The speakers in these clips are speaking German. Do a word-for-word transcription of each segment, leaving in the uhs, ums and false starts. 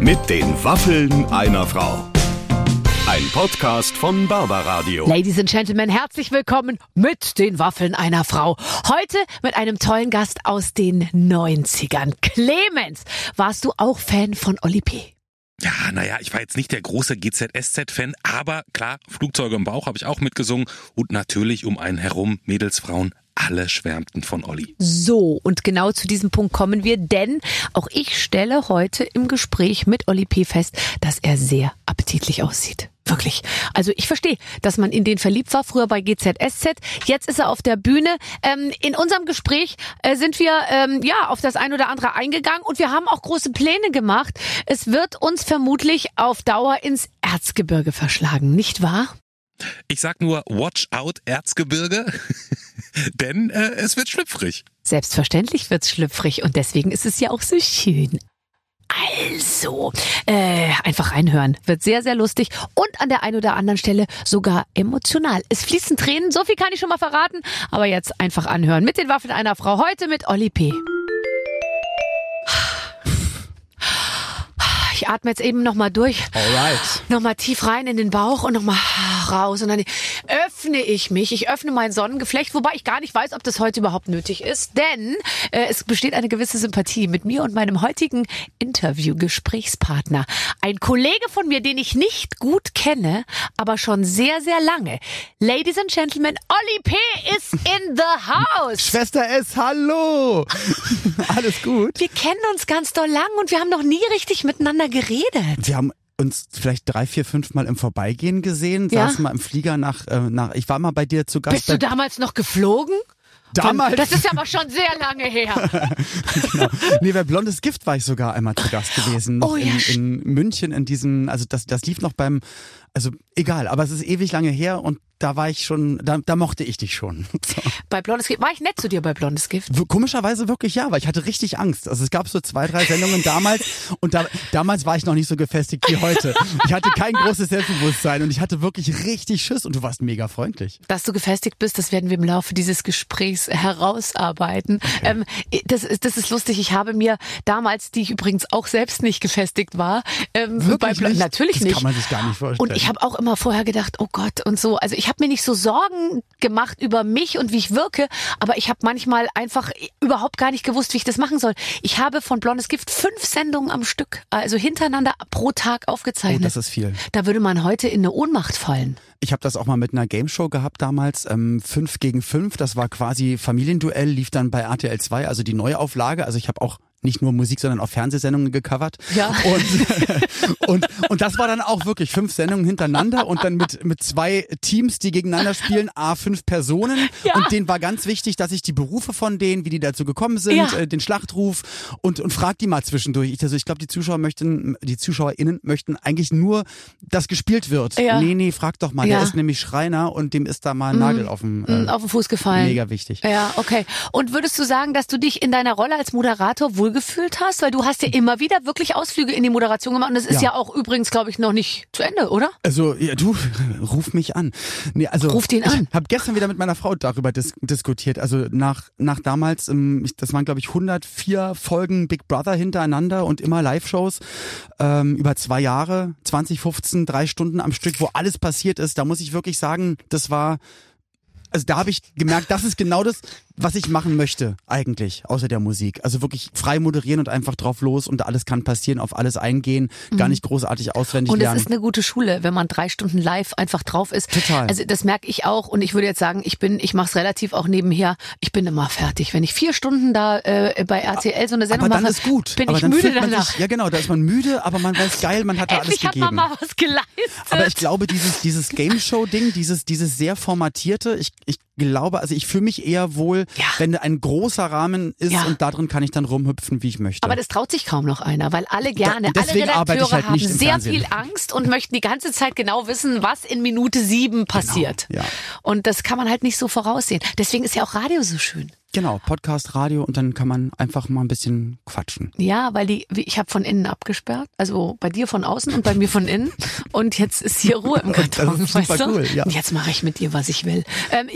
Mit den Waffeln einer Frau. Ein Podcast von Barbaradio. Ladies and Gentlemen, herzlich willkommen mit den Waffeln einer Frau. Heute mit einem tollen Gast aus den neunzigern. Clemens, warst du auch Fan von Oli P.? Ja, naja, ich war jetzt nicht der große G Z S Z-Fan, aber klar, Flugzeuge im Bauch habe ich auch mitgesungen und natürlich um einen herum Mädels, Frauen, alle schwärmten von Olli. So, und genau zu diesem Punkt kommen wir, denn auch ich stelle heute im Gespräch mit Oli P. fest, dass er sehr appetitlich aussieht. Wirklich. Also ich verstehe, dass man in den verliebt war, früher bei G Z S Z. Jetzt ist er auf der Bühne. Ähm, in unserem Gespräch äh, sind wir ähm, ja auf das ein oder andere eingegangen und wir haben auch große Pläne gemacht. Es wird uns vermutlich auf Dauer ins Erzgebirge verschlagen, nicht wahr? Ich sag nur, watch out, Erzgebirge, denn äh, es wird schlüpfrig. Selbstverständlich wird's schlüpfrig und deswegen ist es ja auch so schön. Also, äh, einfach reinhören. Wird sehr, sehr lustig und an der einen oder anderen Stelle sogar emotional. Es fließen Tränen, so viel kann ich schon mal verraten, aber jetzt einfach anhören. Mit den Waffeln einer Frau, heute mit Oli P. Ich atme jetzt eben nochmal durch. Alright. Nochmal tief rein in den Bauch und nochmal raus. Und dann öffne ich mich. Ich öffne mein Sonnengeflecht, wobei ich gar nicht weiß, ob das heute überhaupt nötig ist. Denn äh, es besteht eine gewisse Sympathie mit mir und meinem heutigen Interview-Gesprächspartner. Ein Kollege von mir, den ich nicht gut kenne, aber schon sehr, sehr lange. Ladies and Gentlemen, Oli P. is in the house. Schwester S, hallo. Alles gut? Wir kennen uns ganz doll lang und wir haben noch nie richtig miteinander geredet. Wir haben uns vielleicht drei, vier, fünf Mal im Vorbeigehen gesehen, Ja? saßen mal im Flieger nach, äh, nach, ich war mal bei dir zu Gast. Bist du damals noch geflogen? Damals? Das ist ja aber schon sehr lange her. Genau. Nee, bei Blondes Gift war ich sogar einmal zu Gast gewesen. Noch Oh ja, in, in München in diesem, also das, das lief noch beim, also egal, aber es ist ewig lange her und da war ich schon, da, da mochte ich dich schon. So. Bei Blondes Gift, war ich nett zu dir bei Blondes Gift? Komischerweise wirklich ja, weil ich hatte richtig Angst. Also es gab so zwei, drei Sendungen damals und da, damals war ich noch nicht so gefestigt wie heute. Ich hatte kein großes Selbstbewusstsein und ich hatte wirklich richtig Schiss und du warst mega freundlich. Dass du gefestigt bist, das werden wir im Laufe dieses Gesprächs herausarbeiten. Okay. Ähm, das, ist, das ist lustig. Ich habe mir damals, die ich übrigens auch selbst nicht gefestigt war, ähm, wirklich bei nicht? natürlich das nicht. Das kann man sich gar nicht vorstellen. Und ich habe auch immer vorher gedacht, oh Gott und so. Also ich habe mir nicht so Sorgen gemacht über mich und wie ich wirke, aber ich habe manchmal einfach überhaupt gar nicht gewusst, wie ich das machen soll. Ich habe von Blondes Gift fünf Sendungen am Stück, also hintereinander pro Tag aufgezeichnet. Oh, das ist viel. Da würde man heute in eine Ohnmacht fallen. Ich habe das auch mal mit einer Gameshow gehabt damals, ähm, fünf gegen fünf, das war quasi Familienduell, lief dann bei R T L zwei, also die Neuauflage, also ich habe auch nicht nur Musik, sondern auch Fernsehsendungen gecovert. Ja. Und, und, und das war dann auch wirklich fünf Sendungen hintereinander und dann mit, mit zwei Teams, die gegeneinander spielen, a fünf Personen. Ja. Und denen war ganz wichtig, dass ich die Berufe von denen, wie die dazu gekommen sind, Ja. äh, den Schlachtruf und, und frag die mal zwischendurch. Ich, also ich glaube, die Zuschauer möchten, die ZuschauerInnen möchten eigentlich nur, dass gespielt wird. Ja. Nee, nee, frag doch mal. Ja. Der ist nämlich Schreiner und dem ist da mal ein Nagel auf dem, äh, auf den Fuß gefallen. Mega wichtig. Ja, okay. Und würdest du sagen, dass du dich in deiner Rolle als Moderator wohlgefühlt hast? Weil du hast ja immer wieder wirklich Ausflüge in die Moderation gemacht. Und das ist ja, Ja. auch übrigens, glaube ich, noch nicht zu Ende, oder? Also, ja, du, ruf mich an. Nee, also, Ruf den an. Ich habe gestern wieder mit meiner Frau darüber dis- diskutiert. Also nach, nach damals, ähm, ich, das waren glaube ich hundertvier Folgen Big Brother hintereinander und immer Live-Shows ähm, über zwei Jahre, zwanzig fünfzehn, drei Stunden am Stück, wo alles passiert ist. Da muss ich wirklich sagen, das war... Also da habe ich gemerkt, das ist genau das, was ich machen möchte eigentlich, außer der Musik. Also wirklich frei moderieren und einfach drauf los und alles kann passieren, auf alles eingehen, mhm. gar nicht großartig auswendig und lernen. Und es ist eine gute Schule, wenn man drei Stunden live einfach drauf ist. Total. Also das merke ich auch und ich würde jetzt sagen, ich bin, ich mache es relativ auch nebenher. Ich bin immer fertig. Wenn ich vier Stunden da äh, bei R T L so eine Sendung aber dann mache, ist gut. bin aber ich dann müde fühlt man danach. Sich, ja genau, da ist man müde, aber man weiß geil, man hat da alles Endlich gegeben. hat man mal was geleistet. Aber ich glaube, dieses, dieses Game-Show-Ding, dieses, dieses sehr formatierte, ich, ich glaube, also ich fühle mich eher wohl, ja. wenn ein großer Rahmen ist ja. und darin kann ich dann rumhüpfen, wie ich möchte. Aber das traut sich kaum noch einer, weil alle gerne, da, alle Redakteure halt haben sehr viel Angst und möchten die ganze Zeit genau wissen, was in Minute sieben passiert. Genau, ja. Und das kann man halt nicht so voraussehen. Deswegen ist ja auch Radio so schön. Genau, Podcast, Radio und dann kann man einfach mal ein bisschen quatschen. Ja, weil die, ich habe von innen abgesperrt, also bei dir von außen und bei mir von innen und jetzt ist hier Ruhe im Karton. Das ist super weißt du? cool, ja. Und jetzt mache ich mit dir, was ich will. Ähm, ich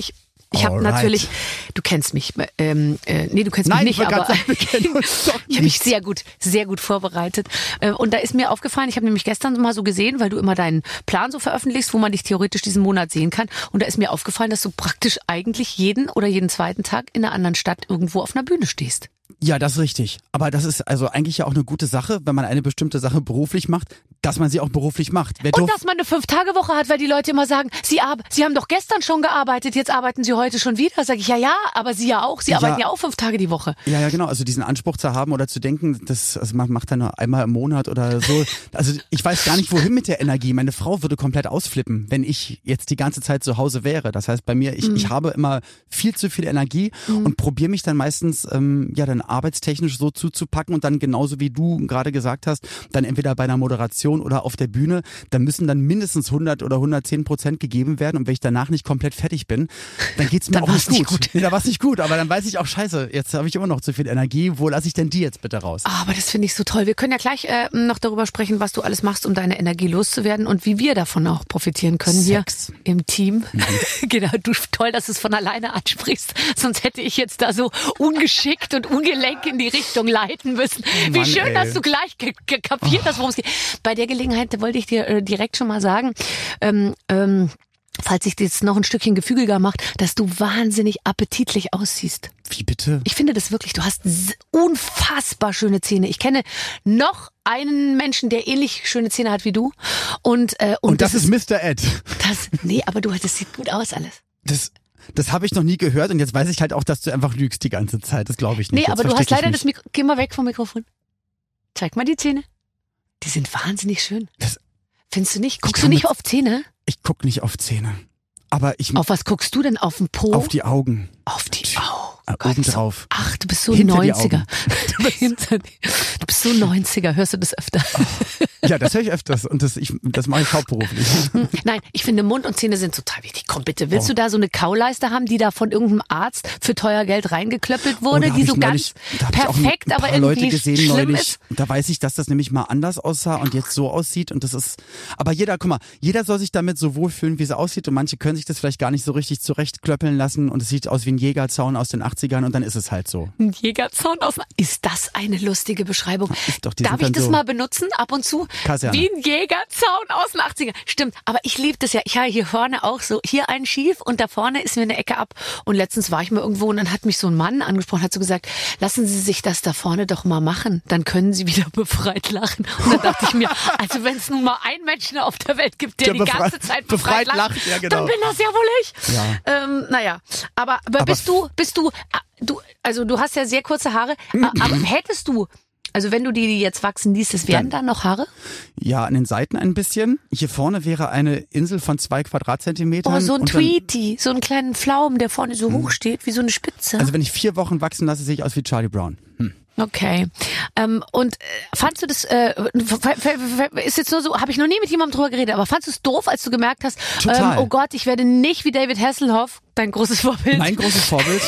Ich habe Alright. natürlich, du kennst mich, ähm, äh, nee, du kennst Nein, mich ich nicht, wollte aber gerade sagen, wir kennen uns doch ich habe mich nicht. sehr gut, sehr gut vorbereitet. Äh, und da ist mir aufgefallen, ich habe nämlich gestern mal so gesehen, weil du immer deinen Plan so veröffentlichst, wo man dich theoretisch diesen Monat sehen kann. Und da ist mir aufgefallen, dass du praktisch eigentlich jeden oder jeden zweiten Tag in einer anderen Stadt irgendwo auf einer Bühne stehst. Ja, das ist richtig. Aber das ist also eigentlich ja auch eine gute Sache, wenn man eine bestimmte Sache beruflich macht, dass man sie auch beruflich macht. Wer Und durf- dass man eine Fünf-Tage-Woche hat, weil die Leute immer sagen, sie, ar- sie haben doch gestern schon gearbeitet, jetzt arbeiten sie heute schon wieder. Sag ich, ja, ja, aber sie ja auch. Sie Ja. arbeiten ja auch fünf Tage die Woche. Ja, ja, genau. Also diesen Anspruch zu haben oder zu denken, das also man macht dann nur einmal im Monat oder so. Also ich weiß gar nicht, wohin mit der Energie. Meine Frau würde komplett ausflippen, wenn ich jetzt die ganze Zeit zu Hause wäre. Das heißt, bei mir, ich, Mhm. ich habe immer viel zu viel Energie Mhm. und probiere mich dann meistens ähm, ja dann arbeitstechnisch so zuzupacken und dann genauso wie du gerade gesagt hast, dann entweder bei einer Moderation oder auf der Bühne, da müssen dann mindestens hundert oder hundertzehn Prozent gegeben werden und wenn ich danach nicht komplett fertig bin, dann geht's mir Dann auch nicht war's nicht gut. gut. Nee, da war's nicht gut, aber dann weiß ich auch, scheiße, jetzt habe ich immer noch zu viel Energie, wo lasse ich denn die jetzt bitte raus? Ah, aber das finde ich so toll. Wir können ja gleich äh, noch darüber sprechen, was du alles machst, um deine Energie loszuwerden und wie wir davon auch profitieren können Sex. hier im Team. Genau, du toll, dass du es von alleine ansprichst. Sonst hätte ich jetzt da so ungeschickt und ungelenk in die Richtung leiten müssen. Wie Mann, schön, ey. dass du gleich ge- ge- kapiert hast, worum es geht. Bei der Gelegenheit wollte ich dir äh, direkt schon mal sagen, ähm, ähm, falls sich das noch ein Stückchen gefügiger macht, dass du wahnsinnig appetitlich aussiehst. Wie bitte? Ich finde das wirklich, du hast s- unfassbar schöne Zähne. Ich kenne noch einen Menschen, der ähnlich schöne Zähne hat wie du. Und, äh, und, Und das, ist Mister Ed. das, nee, aber du, das sieht gut aus alles. Das, das habe ich noch nie gehört und jetzt weiß ich halt auch, dass du einfach lügst die ganze Zeit. Das glaube ich nicht. Nee, Jetzt aber du hast versteck ich leider mich. das Mikro, geh mal weg vom Mikrofon. Zeig mal die Zähne. Die sind wahnsinnig schön. Das- Findest du nicht? Guckst du kann nicht mit- auf Zähne? Ich guck nicht auf Zähne. Aber ich Auf was guckst du denn? Auf den Po? auf die Augen. Auf die Augen. Äh, Gott, oben so- drauf. Ach, du bist so Hinter die neunziger. Du bist, Hinter die- du bist so neunziger. Hörst du das öfter? Ja, das höre ich öfters und das, ich, das mache ich hauptberuflich. Nein, ich finde Mund und Zähne sind total wichtig. Komm bitte, willst Oh. du da so eine Kauleiste haben, die da von irgendeinem Arzt für teuer Geld reingeklöppelt wurde, Oh, da hab die ich so neulich- ganz da hab ich auch perfekt, ein aber paar Leute irgendwie gesehen schlimm neulich. ist? Da weiß ich, dass das nämlich mal anders aussah und jetzt so aussieht und das ist, aber jeder, guck mal, jeder soll sich damit so wohlfühlen, wie es aussieht und manche können sich das vielleicht gar nicht so richtig zurechtklöppeln lassen und es sieht aus wie ein Jägerzaun aus den achtzigern und dann ist es halt so. Ein Jägerzaun aus. Ist das eine lustige Beschreibung? Ist doch, die Darf sind ich dann das so mal benutzen ab und zu? Kaserne. Wie ein Jägerzaun aus den achtzigern. Stimmt, aber ich liebe das ja. Ich habe hier vorne auch so, hier einen schief und da vorne ist mir eine Ecke ab. Und letztens war ich mal irgendwo und dann hat mich so ein Mann angesprochen, hat so gesagt, lassen Sie sich das da vorne doch mal machen, dann können Sie wieder befreit lachen. Und dann dachte ich mir, also wenn es nun mal einen Menschen auf der Welt gibt, der, Der die befrei- ganze Zeit befreit, befreit lacht, lacht, ja, genau. dann bin das ja wohl ich. Ja. Ähm, naja, aber, aber, Aber bist du, bist du, ah, du, also du hast ja sehr kurze Haare, ah, aber hättest du, also wenn du die, die jetzt wachsen ließest, wären da noch Haare? Ja, an den Seiten ein bisschen. Hier vorne wäre eine Insel von zwei Quadratzentimetern. Oh, so ein und dann- Tweety, so einen kleinen Pflaumen, der vorne so hoch steht, wie so eine Spitze. Also wenn ich vier Wochen wachsen lasse, sehe ich aus wie Charlie Brown. Hm. Okay. Ähm, und äh, fandst du das, äh, f- f- f- ist jetzt nur so, habe ich noch nie mit jemandem drüber geredet, aber fandst du es doof, als du gemerkt hast, Total. ähm, oh Gott, ich werde nicht wie David Hasselhoff, dein großes Vorbild, Mein großes Vorbild.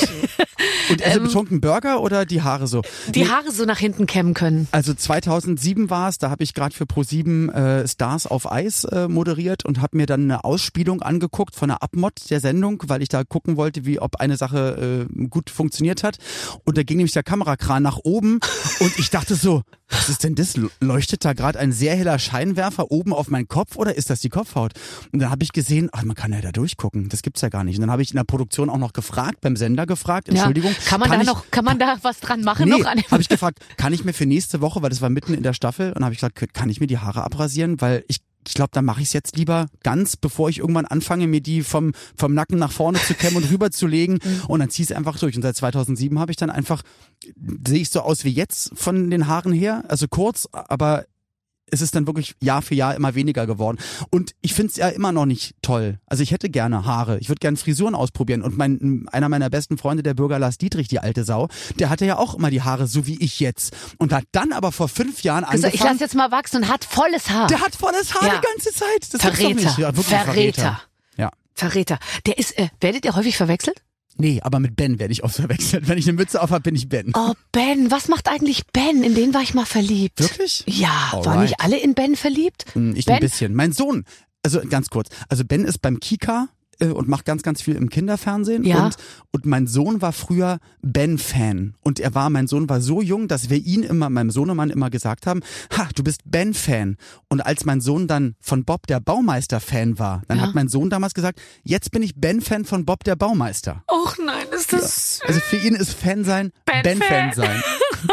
Und also betrunken Burger oder die Haare so? die Haare so nach hinten kämmen können? Also zweitausendsieben war es, da habe ich gerade für ProSieben äh, Stars auf Eis äh, moderiert und habe mir dann eine Ausspielung angeguckt von der Abmod der Sendung, weil ich da gucken wollte, wie ob eine Sache äh, gut funktioniert hat. Und da ging nämlich der Kamerakran nach oben und ich dachte so, was ist denn das? Leuchtet da gerade ein sehr heller Scheinwerfer oben auf meinen Kopf oder ist das die Kopfhaut? Und dann habe ich gesehen, ach, man kann ja da durchgucken, das gibt's ja gar nicht. Und dann habe ich in der Produktion auch noch gefragt, beim Sender gefragt, Entschuldigung. Ja. Kann man da ich, noch, kann man da was dran machen Nee, noch an dem? habe ich gefragt, kann ich mir für nächste Woche, weil das war mitten in der Staffel, und habe ich gesagt, kann ich mir die Haare abrasieren, weil ich ich glaube, dann mache ich es jetzt lieber ganz, bevor ich irgendwann anfange, mir die vom vom Nacken nach vorne zu kämmen und rüberzulegen und dann zieh es einfach durch. Und seit zweitausendsieben habe ich dann einfach, sehe ich so aus wie jetzt von den Haaren her, also kurz, aber es ist dann wirklich Jahr für Jahr immer weniger geworden. Und ich finde es ja immer noch nicht toll. Also ich hätte gerne Haare. Ich würde gerne Frisuren ausprobieren. Und mein einer meiner besten Freunde, der Bürger Lars Dietrich, die alte Sau, der hatte ja auch immer die Haare so wie ich jetzt. Und hat dann aber vor fünf Jahren Also angefangen. ich lasse jetzt mal wachsen und hat volles Haar. Der hat volles Haar Ja. die ganze Zeit. Das gibt's doch Verräter. nicht. Ja, wirklich Verräter. Ja. Verräter. Der ist, äh, werdet ihr häufig verwechselt? Nee, aber mit Ben werde ich oft verwechselt. Wenn ich eine Mütze auf habe, bin ich Ben. Oh, Ben, was macht eigentlich Ben? In den war ich mal verliebt. Wirklich? Ja, Alright. waren nicht alle in Ben verliebt? Hm, Ich Ben? ein bisschen. Mein Sohn, also ganz kurz, also Ben ist beim Kika äh, und mache ganz, ganz viel im Kinderfernsehen. Ja. Und, und mein Sohn war früher Ben-Fan. Und er war, mein Sohn war so jung, dass wir ihn immer, meinem Sohnemann immer gesagt haben, ha, du bist Ben-Fan. Und als mein Sohn dann von Bob der Baumeister-Fan war, dann Ja. hat mein Sohn damals gesagt, jetzt bin ich Ben-Fan von Bob der Baumeister. Och nein, ist das Also für ihn ist Fan sein, Ben-Fan. Ben-Fan sein.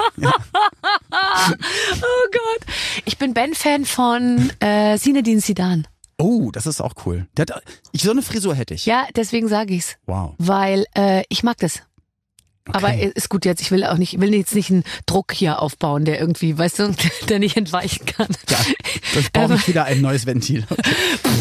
Oh Gott. Ich bin Ben-Fan von äh, Zinedine Zidane. Oh, das ist auch cool. Der hat, ich, so eine Frisur hätte ich. Ja, deswegen sage ich's. Wow. Weil äh, ich mag das. Okay. Aber ist gut jetzt, ich will auch nicht, ich will jetzt nicht einen Druck hier aufbauen, der irgendwie, weißt du, der nicht entweichen kann. Ja, das brauche ich wieder ein neues Ventil. Okay.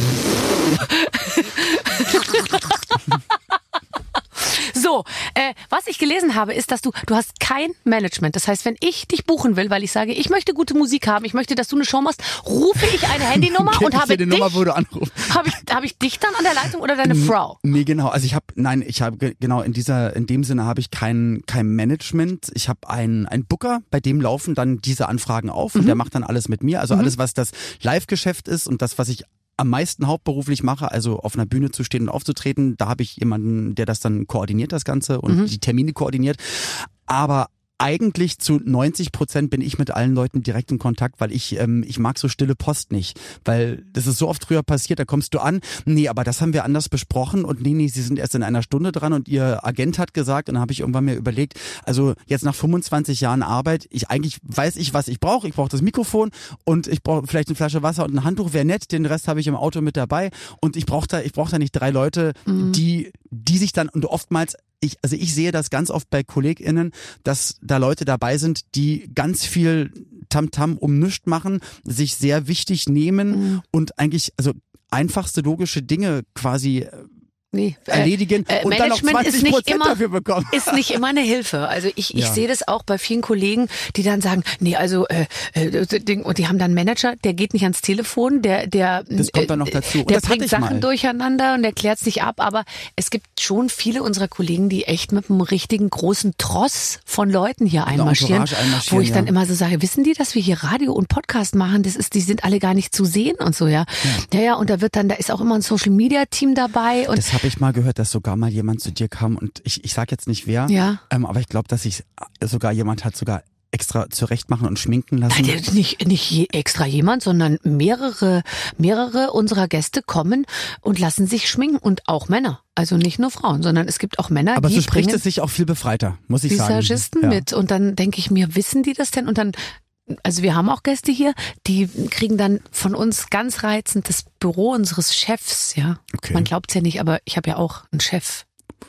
So, äh, was ich gelesen habe, ist, dass du, du hast kein Management. Das heißt, wenn ich dich buchen will, weil ich sage, ich möchte gute Musik haben, ich möchte, dass du eine Show machst, rufe ich eine Handynummer Gib und ich habe dir die dich, Nummer, wo du anrufst. habe ich, habe ich dich dann an der Leitung oder deine Frau? Nee, genau. Also ich habe, nein, ich habe ge- genau in dieser, in dem Sinne habe ich kein kein Management. Ich habe einen einen Booker, bei dem laufen dann diese Anfragen auf und der macht dann alles mit mir. Also alles, was das Live-Geschäft ist und das, was ich am meisten hauptberuflich mache, also auf einer Bühne zu stehen und aufzutreten, da habe ich jemanden, der das dann koordiniert, das Ganze und Mhm. die Termine koordiniert. Aber eigentlich zu neunzig Prozent bin ich mit allen Leuten direkt in Kontakt, weil ich ähm, ich mag so stille Post nicht, weil das ist so oft früher passiert, da kommst du an, nee, aber das haben wir anders besprochen und nee, nee, sie sind erst in einer Stunde dran und ihr Agent hat gesagt und dann habe ich irgendwann mir überlegt, also jetzt nach fünfundzwanzig Jahren Arbeit, ich eigentlich weiß ich, was ich brauche, ich brauche das Mikrofon und ich brauche vielleicht eine Flasche Wasser und ein Handtuch, wäre nett, den Rest habe ich im Auto mit dabei und ich brauche da ich brauche da nicht drei Leute, Mhm. die die sich dann und oftmals ich, also ich sehe das ganz oft bei KollegInnen, dass da Leute dabei sind, die ganz viel Tamtam um nichts machen, sich sehr wichtig nehmen Mhm. und eigentlich, also einfachste logische Dinge quasi Nee, äh, erledigen äh, und dann noch Management ist zwanzig nicht Prozent immer- dafür bekommen. ist nicht immer eine Hilfe. Also ich, ich Ja. sehe das auch bei vielen Kollegen, die dann sagen, nee, also äh, äh, Ding, und die haben dann einen Manager, der geht nicht ans Telefon, der der Das kommt dann noch dazu. Und der das hatte bringt ich Sachen mal. durcheinander und der klärt es nicht ab. Aber es gibt schon viele unserer Kollegen, die echt mit einem richtigen großen Tross von Leuten hier einmarschieren, Entourage einmarschieren, wo ich dann ja. immer so sage, wissen die, dass wir hier Radio und Podcast machen? Das ist, die sind alle gar nicht zu sehen und so, ja. Ja, ja, und da wird dann, da ist auch immer ein Social Media Team dabei und Das habe ich mal gehört, dass sogar mal jemand zu dir kam und ich, ich sag jetzt nicht wer, ja. ähm, aber ich glaube, dass sich sogar jemand hat sogar extra zurechtmachen und schminken lassen. Nein, der- nicht, nicht je, extra jemand, sondern mehrere, mehrere unserer Gäste kommen und lassen sich schminken und auch Männer. Also nicht nur Frauen, sondern es gibt auch Männer, aber die so spricht bringen es sich auch viel befreiter, muss ich sagen. Visagisten Ja. mit. Und dann denke ich mir, wissen die das denn? Und dann, also wir haben auch Gäste hier, die kriegen dann von uns ganz reizend das Büro unseres Chefs, ja. Okay. Man glaubt's ja nicht, aber ich habe ja auch einen Chef.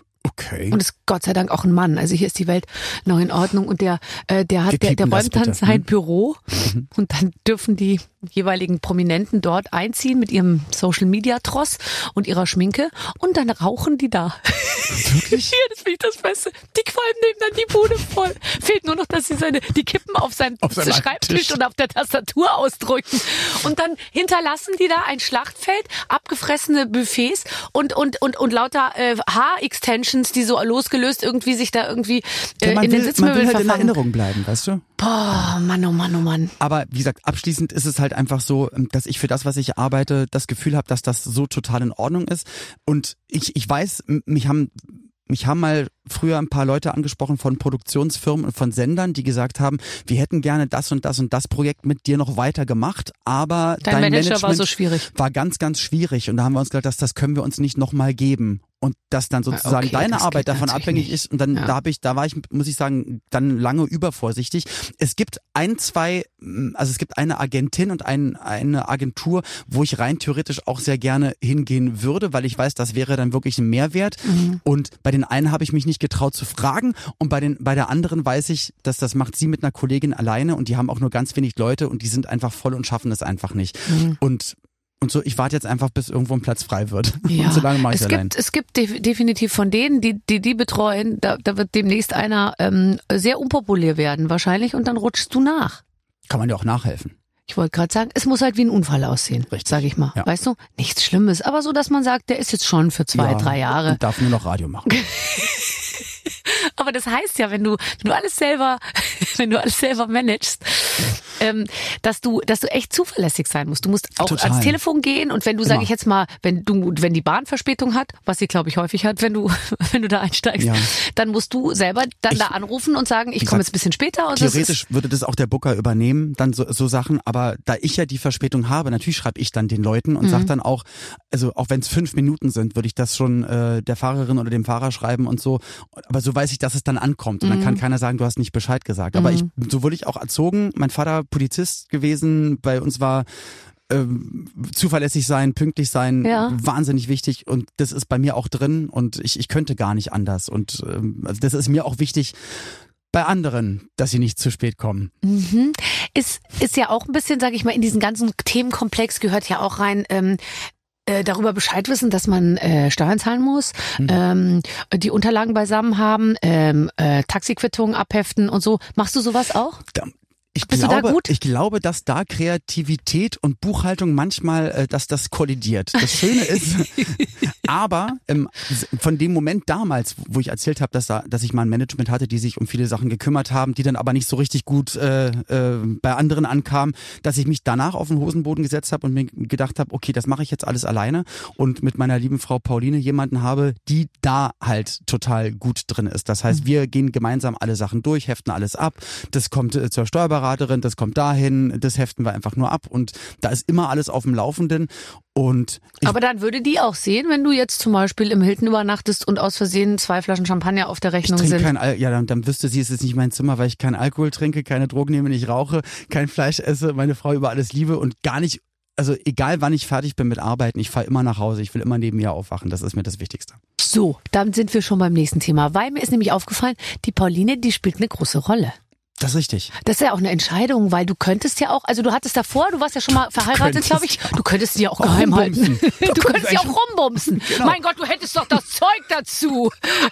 Okay. Und ist Gott sei Dank auch ein Mann. Also hier ist die Welt noch in Ordnung und der, äh, der hat, Wir der, der piepen das räumt dann bitte. sein Hm? Büro und dann dürfen die jeweiligen Prominenten dort einziehen mit ihrem Social Media Tross und ihrer Schminke und dann rauchen die da. Wirklich? Ja, das finde ich das Beste. Die Qualm nehmen dann die Bude voll. Fehlt nur noch, dass sie seine, die Kippen auf seinem, Auf seinem Schreibtisch Tisch. und auf der Tastatur ausdrücken. Und dann hinterlassen die da ein Schlachtfeld, abgefressene Buffets und, und, und, und lauter äh, Haar-Extensions, die so losgelöst irgendwie sich da irgendwie äh, Ja, man in will, den man will Sitzmöbeln halt in verfangen. Erinnerung bleiben, weißt du? Boah, Mann, oh Mann, oh Mann. Aber wie gesagt, abschließend ist es halt einfach so, dass ich für das, was ich arbeite, das Gefühl habe, dass das so total in Ordnung ist. Und ich, ich weiß, m- mich haben mich haben mal früher ein paar Leute angesprochen von Produktionsfirmen und von Sendern, die gesagt haben, wir hätten gerne das und das und das Projekt mit dir noch weiter gemacht, aber Dein, dein, Manager Management war so schwierig. war ganz, ganz schwierig. Und da haben wir uns gedacht, dass das können wir uns nicht nochmal geben. Und dass dann sozusagen Okay, deine das Arbeit geht davon natürlich abhängig nicht. ist. Und dann Ja. da habe ich, da war ich, muss ich sagen, dann lange übervorsichtig. Es gibt ein, zwei, also es gibt eine Agentin und ein, eine Agentur, wo ich rein theoretisch auch sehr gerne hingehen würde, weil ich weiß, das wäre dann wirklich ein Mehrwert. Mhm. Und bei den einen habe ich mich nicht getraut zu fragen und bei den, bei der anderen weiß ich, dass das macht sie mit einer Kollegin alleine und die haben auch nur ganz wenig Leute und die sind einfach voll und schaffen es einfach nicht. Mhm. Und Und so, ich warte jetzt einfach, bis irgendwo ein Platz frei wird. Ja, und so lange mache ich es allein. gibt, es gibt def- definitiv von denen, die die, die betreuen, da, da wird demnächst einer ähm, sehr unpopulär werden wahrscheinlich und dann rutschst du nach. Kann man ja auch nachhelfen. Ich wollte gerade sagen, es muss halt wie ein Unfall aussehen, Richtig. sage ich mal. Ja. Weißt du, nichts Schlimmes, aber so, dass man sagt, der ist jetzt schon für zwei, Ja, drei Jahre. Und darf nur noch Radio machen. Aber das heißt ja, wenn du, wenn du alles selber, wenn du alles selber managst, ähm, dass du, dass du echt zuverlässig sein musst. Du musst auch Total. ans Telefon gehen und wenn du, sage ich jetzt mal, wenn du, wenn die Bahn Verspätung hat, was sie glaube ich häufig hat, wenn du, wenn du da einsteigst, Ja. dann musst du selber dann Ich- da anrufen und sagen, ich Wie komme gesagt, jetzt ein bisschen später. Und das Theoretisch ist, würde das auch der Booker übernehmen, dann so, so Sachen, aber da ich ja die Verspätung habe, natürlich schreibe ich dann den Leuten und Mhm. sag dann auch, also auch wenn es fünf Minuten sind, würde ich das schon äh, der Fahrerin oder dem Fahrer schreiben und so, aber so weiß ich, dass es dann ankommt und dann kann keiner sagen, du hast nicht Bescheid gesagt. Aber ich, so wurde ich auch erzogen, mein Vater Polizist gewesen, bei uns war ähm, zuverlässig sein, pünktlich sein, Ja. wahnsinnig wichtig und das ist bei mir auch drin und ich, ich könnte gar nicht anders und ähm, also das ist mir auch wichtig bei anderen, dass sie nicht zu spät kommen. Mhm. Ist, ist ja auch ein bisschen, sage ich mal, in diesen ganzen Themenkomplex gehört ja auch rein, ähm, äh, darüber Bescheid wissen, dass man äh, Steuern zahlen muss, Mhm. ähm, die Unterlagen beisammen haben, ähm, äh, Taxiquittungen abheften und so. Machst du sowas auch? Da, ich Bist du glaube, da gut? ich glaube, dass da Kreativität und Buchhaltung manchmal, äh, dass das kollidiert. Das Schöne ist, aber ähm, von dem Moment damals, wo ich erzählt habe, dass, da, dass ich mal ein Management hatte, die sich um viele Sachen gekümmert haben, die dann aber nicht so richtig gut äh, äh, bei anderen ankamen, dass ich mich danach auf den Hosenboden gesetzt habe und mir gedacht habe, okay, das mache ich jetzt alles alleine und mit meiner lieben Frau Pauline jemanden habe, die da halt total gut drin ist. Das heißt, wir gehen gemeinsam alle Sachen durch, heften alles ab. Das kommt äh, zur Steuerberaterin, das kommt dahin, das heften wir einfach nur ab und da ist immer alles auf dem Laufenden und ich, Aber dann würde die auch sehen, wenn du jetzt zum Beispiel im Hilton übernachtest und aus Versehen zwei Flaschen Champagner auf der ich Rechnung trinke sind. kein Al ja, dann, dann wüsste sie, es ist nicht mein Zimmer, weil ich keinen Alkohol trinke, keine Drogen nehme, nicht rauche, kein Fleisch esse, meine Frau über alles liebe und gar nicht, also egal wann ich fertig bin mit Arbeiten, ich fahre immer nach Hause, ich will immer neben ihr aufwachen, das ist mir das Wichtigste. So, dann sind wir schon beim nächsten Thema, weil mir ist nämlich aufgefallen, die Pauline, die spielt eine große Rolle. Das ist richtig. Das ist ja auch eine Entscheidung, weil du könntest ja auch, also du hattest davor, du warst ja schon mal verheiratet, könntest glaube ich, ja du könntest sie ja auch auch geheim halten. rumbumsen. Du, Du könntest ja auch könntest rumbumsen. Genau. Mein Gott, du hättest doch das Zeug dazu.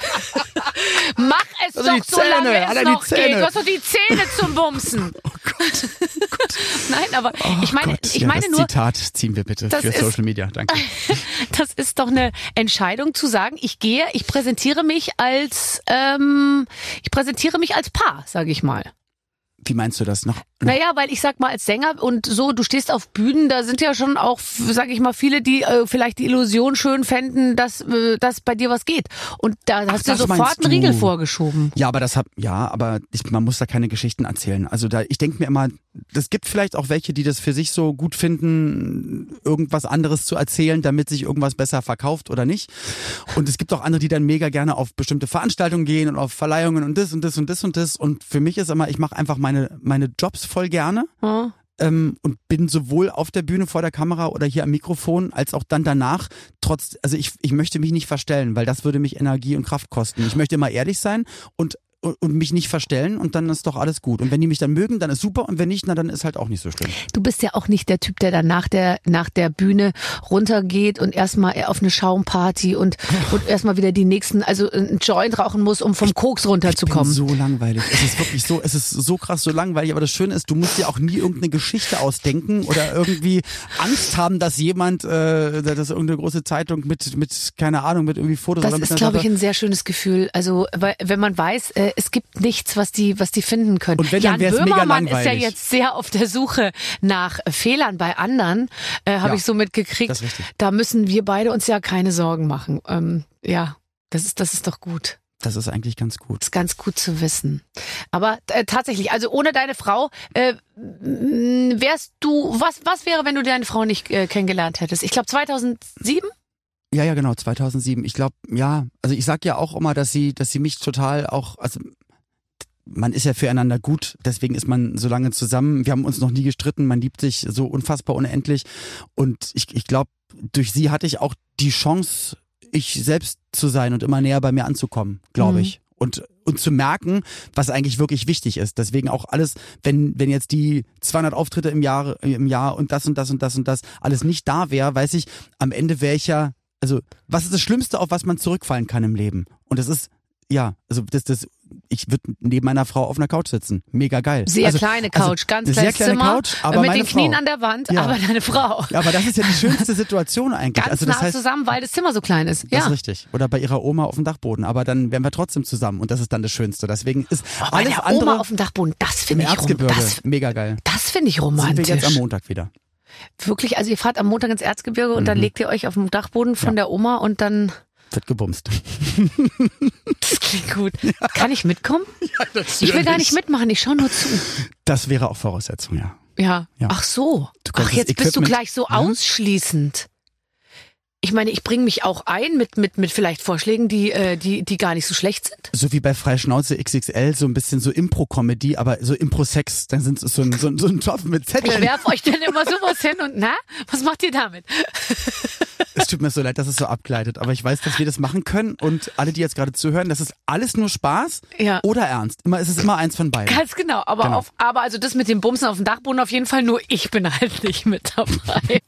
Mach es Also die doch, solange Zähne, es Alter, die noch Zähne. geht. Du hast doch die Zähne zum Bumsen. Oh Gott. Nein, aber ich meine, Gott. ich ja, meine das nur, Zitat ziehen wir bitte das für ist- Social Media, danke. das ist doch eine Entscheidung zu sagen, ich gehe, ich präsentiere mich als, ähm, ich präsentiere mich als Paar, sage ich mal. Wie meinst du das noch? Naja, weil ich sag mal, als Sänger und so, du stehst auf Bühnen, da sind ja schon auch, sag ich mal, viele, die äh, vielleicht die Illusion schön fänden, dass, äh, dass bei dir was geht. Und da hast du das sofort meinst einen Riegel du. vorgeschoben. Ja, aber das hab, ja, aber ich, man muss da keine Geschichten erzählen. Also da, ich denke mir immer, es gibt vielleicht auch welche, die das für sich so gut finden, irgendwas anderes zu erzählen, damit sich irgendwas besser verkauft oder nicht. Und es gibt auch andere, die dann mega gerne auf bestimmte Veranstaltungen gehen und auf Verleihungen und das und das und das und das. Und für mich ist immer, ich mache einfach meine, meine Jobs voll gerne. Ja. Ähm, und bin sowohl auf der Bühne vor der Kamera oder hier am Mikrofon, als auch dann danach trotz, also ich, ich möchte mich nicht verstellen, weil das würde mich Energie und Kraft kosten. Ich möchte immer ehrlich sein und und, und mich nicht verstellen und dann ist doch alles gut. Und wenn die mich dann mögen, dann ist super und wenn nicht, na dann ist halt auch nicht so schlimm. Du bist ja auch nicht der Typ, der dann nach der, nach der Bühne runtergeht und erstmal auf eine Schaumparty und, und erstmal wieder die nächsten, also einen Joint rauchen muss, um vom Koks runterzukommen. Ich bin so langweilig. Es ist wirklich so, es ist so krass so langweilig, aber das Schöne ist, du musst dir auch nie irgendeine Geschichte ausdenken oder irgendwie Angst haben, dass jemand, äh, dass irgendeine große Zeitung mit, mit, keine Ahnung, mit irgendwie Fotos Das oder mit ist, einer glaube ich, Sache- ein sehr schönes Gefühl. Also, weil, wenn man weiß, äh, es gibt nichts, was die, was die finden können. Und wenn, dann Jan wär's mega Böhmermann ist ja langweilig. jetzt sehr auf der Suche nach Fehlern bei anderen, äh, habe Ja, ich so mitgekriegt. das ist richtig. Da müssen wir beide uns ja keine Sorgen machen. Ähm, ja, das ist, das ist doch gut. Das ist eigentlich ganz gut. Das ist ganz gut zu wissen. Aber äh, tatsächlich, also ohne deine Frau, äh, m, wärst du, was, was wäre, wenn du deine Frau nicht äh, kennengelernt hättest? Ich glaube zweitausendsieben? Ja, ja, genau, zweitausendsieben. Ich glaube, ja, also ich sag ja auch immer, dass sie, dass sie mich total auch, also man ist ja füreinander gut, deswegen ist man so lange zusammen. Wir haben uns noch nie gestritten, man liebt sich so unfassbar unendlich. Und ich, ich glaube, durch sie hatte ich auch die Chance, ich selbst zu sein und immer näher bei mir anzukommen, glaube Mhm. ich. Und, und zu merken, was eigentlich wirklich wichtig ist. Deswegen auch alles, wenn, wenn jetzt die zweihundert Auftritte im Jahr, im Jahr und das und das und das und das alles nicht da wäre, weiß ich, am Ende wäre ich ja, also, was ist das Schlimmste, auf was man zurückfallen kann im Leben? Und das ist, ja, also das, das ich würde neben meiner Frau auf einer Couch sitzen. Mega geil. Sehr also, kleine Couch, also, ganz eine sehr kleines kleine Zimmer, Couch, aber mit meine den Knien Frau. an der Wand, Ja. aber deine Frau. Ja, aber das ist ja die schönste Situation eigentlich. Ganz also nah das heißt, zusammen, weil das Zimmer so klein ist. das Ja. ist richtig. Oder bei ihrer Oma auf dem Dachboden. Aber dann wären wir trotzdem zusammen und das ist dann das Schönste. Deswegen ist Oh, bei alles der andere Oma auf dem Dachboden, das im finde ich rom- Erzgebirge das, mega geil. das finde ich Sind romantisch. wir jetzt am Montag wieder. Wirklich, also ihr fahrt am Montag ins Erzgebirge und dann legt ihr euch auf dem Dachboden von Ja. der Oma und dann, Wird gebumst. das klingt gut. Kann ich mitkommen? Ich will gar nicht mitmachen, ich schaue nur zu. Das wäre auch Voraussetzung, ja. Ja. Ja. Ach so. Du Ach, kannst jetzt das bist du Equipment- gleich so Ja. ausschließend. Ich meine, ich bringe mich auch ein mit, mit, mit vielleicht Vorschlägen, die, äh, die, die gar nicht so schlecht sind. So wie bei Freischnauze X X L, so ein bisschen so Impro-Comedy, aber so Impro-Sex. Dann sind es so ein, so ein, so ein Topf mit Ich Zetteln. werfe euch dann immer sowas hin und na, was macht ihr damit? Es tut mir so leid, dass es so abgleitet, aber ich weiß, dass wir das machen können und alle, die jetzt gerade zuhören, das ist alles nur Spaß Ja. oder ernst. Immer, es ist immer eins von beiden. Ganz genau, aber Genau. auf, aber also das mit dem Bumsen auf dem Dachboden auf jeden Fall, nur ich bin halt nicht mit dabei.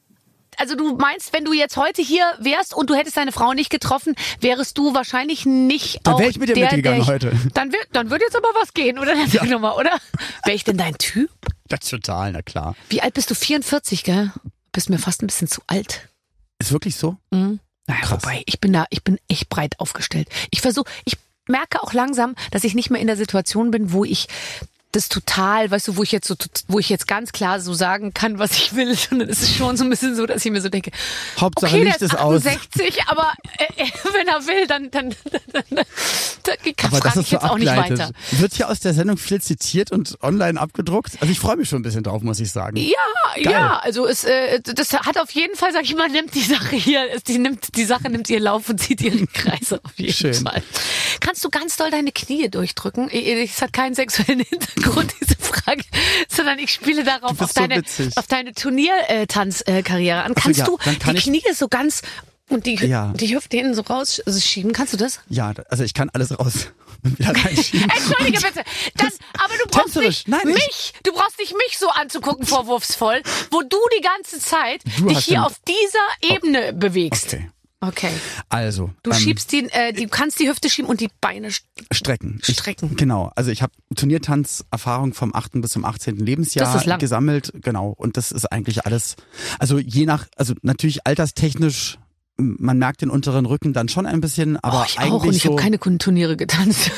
Also du meinst, wenn du jetzt heute hier wärst und du hättest deine Frau nicht getroffen, wärst du wahrscheinlich nicht Dann auch wär ich mit dir der, mitgegangen der ich, heute. Dann, wär, dann würde jetzt aber was gehen, oder? Ja. Nochmal, oder? Wäre ich denn dein Typ? Das ist total, na klar. Wie alt bist du? vierundvierzig, gell? Bist mir fast ein bisschen zu alt. Ist wirklich so? Mhm. Naja, Krass. wobei, ich bin da, ich bin echt breit aufgestellt. Ich versuche, ich merke auch langsam, dass ich nicht mehr in der Situation bin, wo ich das total, weißt du, wo ich jetzt so, wo ich jetzt ganz klar so sagen kann, was ich will, sondern es ist schon so ein bisschen so, dass ich mir so denke, Hauptsache okay, Licht der ist ist aus. achtundsechzig, aber äh, wenn er will, dann, dann, dann, dann, dann Aber das frage ist ich so jetzt auch nicht abgeleitet. weiter. Wird hier aus der Sendung viel zitiert und online abgedruckt? Also ich freue mich schon ein bisschen drauf, muss ich sagen. Ja, Geil. ja, also es, äh, das hat auf jeden Fall, sag ich mal, nimmt die Sache hier, es- die nimmt, die Sache nimmt ihr Lauf und zieht ihren Kreise auf jeden Schön. Fall. Kannst du ganz doll deine Knie durchdrücken? Es hat keinen sexuellen Hintergrund, diese Frage, sondern ich spiele darauf bist auf so deine, witzig. auf deine Turniertanzkarriere an. Ach so, Kannst ja, du dann kann die ich- Knie so ganz und die, Ja. die Hüfte hinten so rausschieben? Kannst du das? Ja, also ich kann alles raus und wieder reinschieben. Entschuldige bitte. Das, aber du brauchst Tänzerisch. nicht Nein, ich- mich, du brauchst nicht mich so anzugucken, vorwurfsvoll, wo du die ganze Zeit Du dich hast hier den- auf dieser Ebene bewegst. Okay. Okay. Also, Du ähm, schiebst die, äh, du kannst die Hüfte schieben und die Beine. st- Strecken. Strecken. Ich, genau. Also ich habe Turniertanz-Erfahrung vom achten bis zum achtzehnten Lebensjahr Das ist lang. gesammelt. Genau. Und das ist eigentlich alles, also je nach, also natürlich alterstechnisch, man merkt den unteren Rücken dann schon ein bisschen, aber Oh, ich eigentlich auch und ich so, habe keine Turniere getanzt.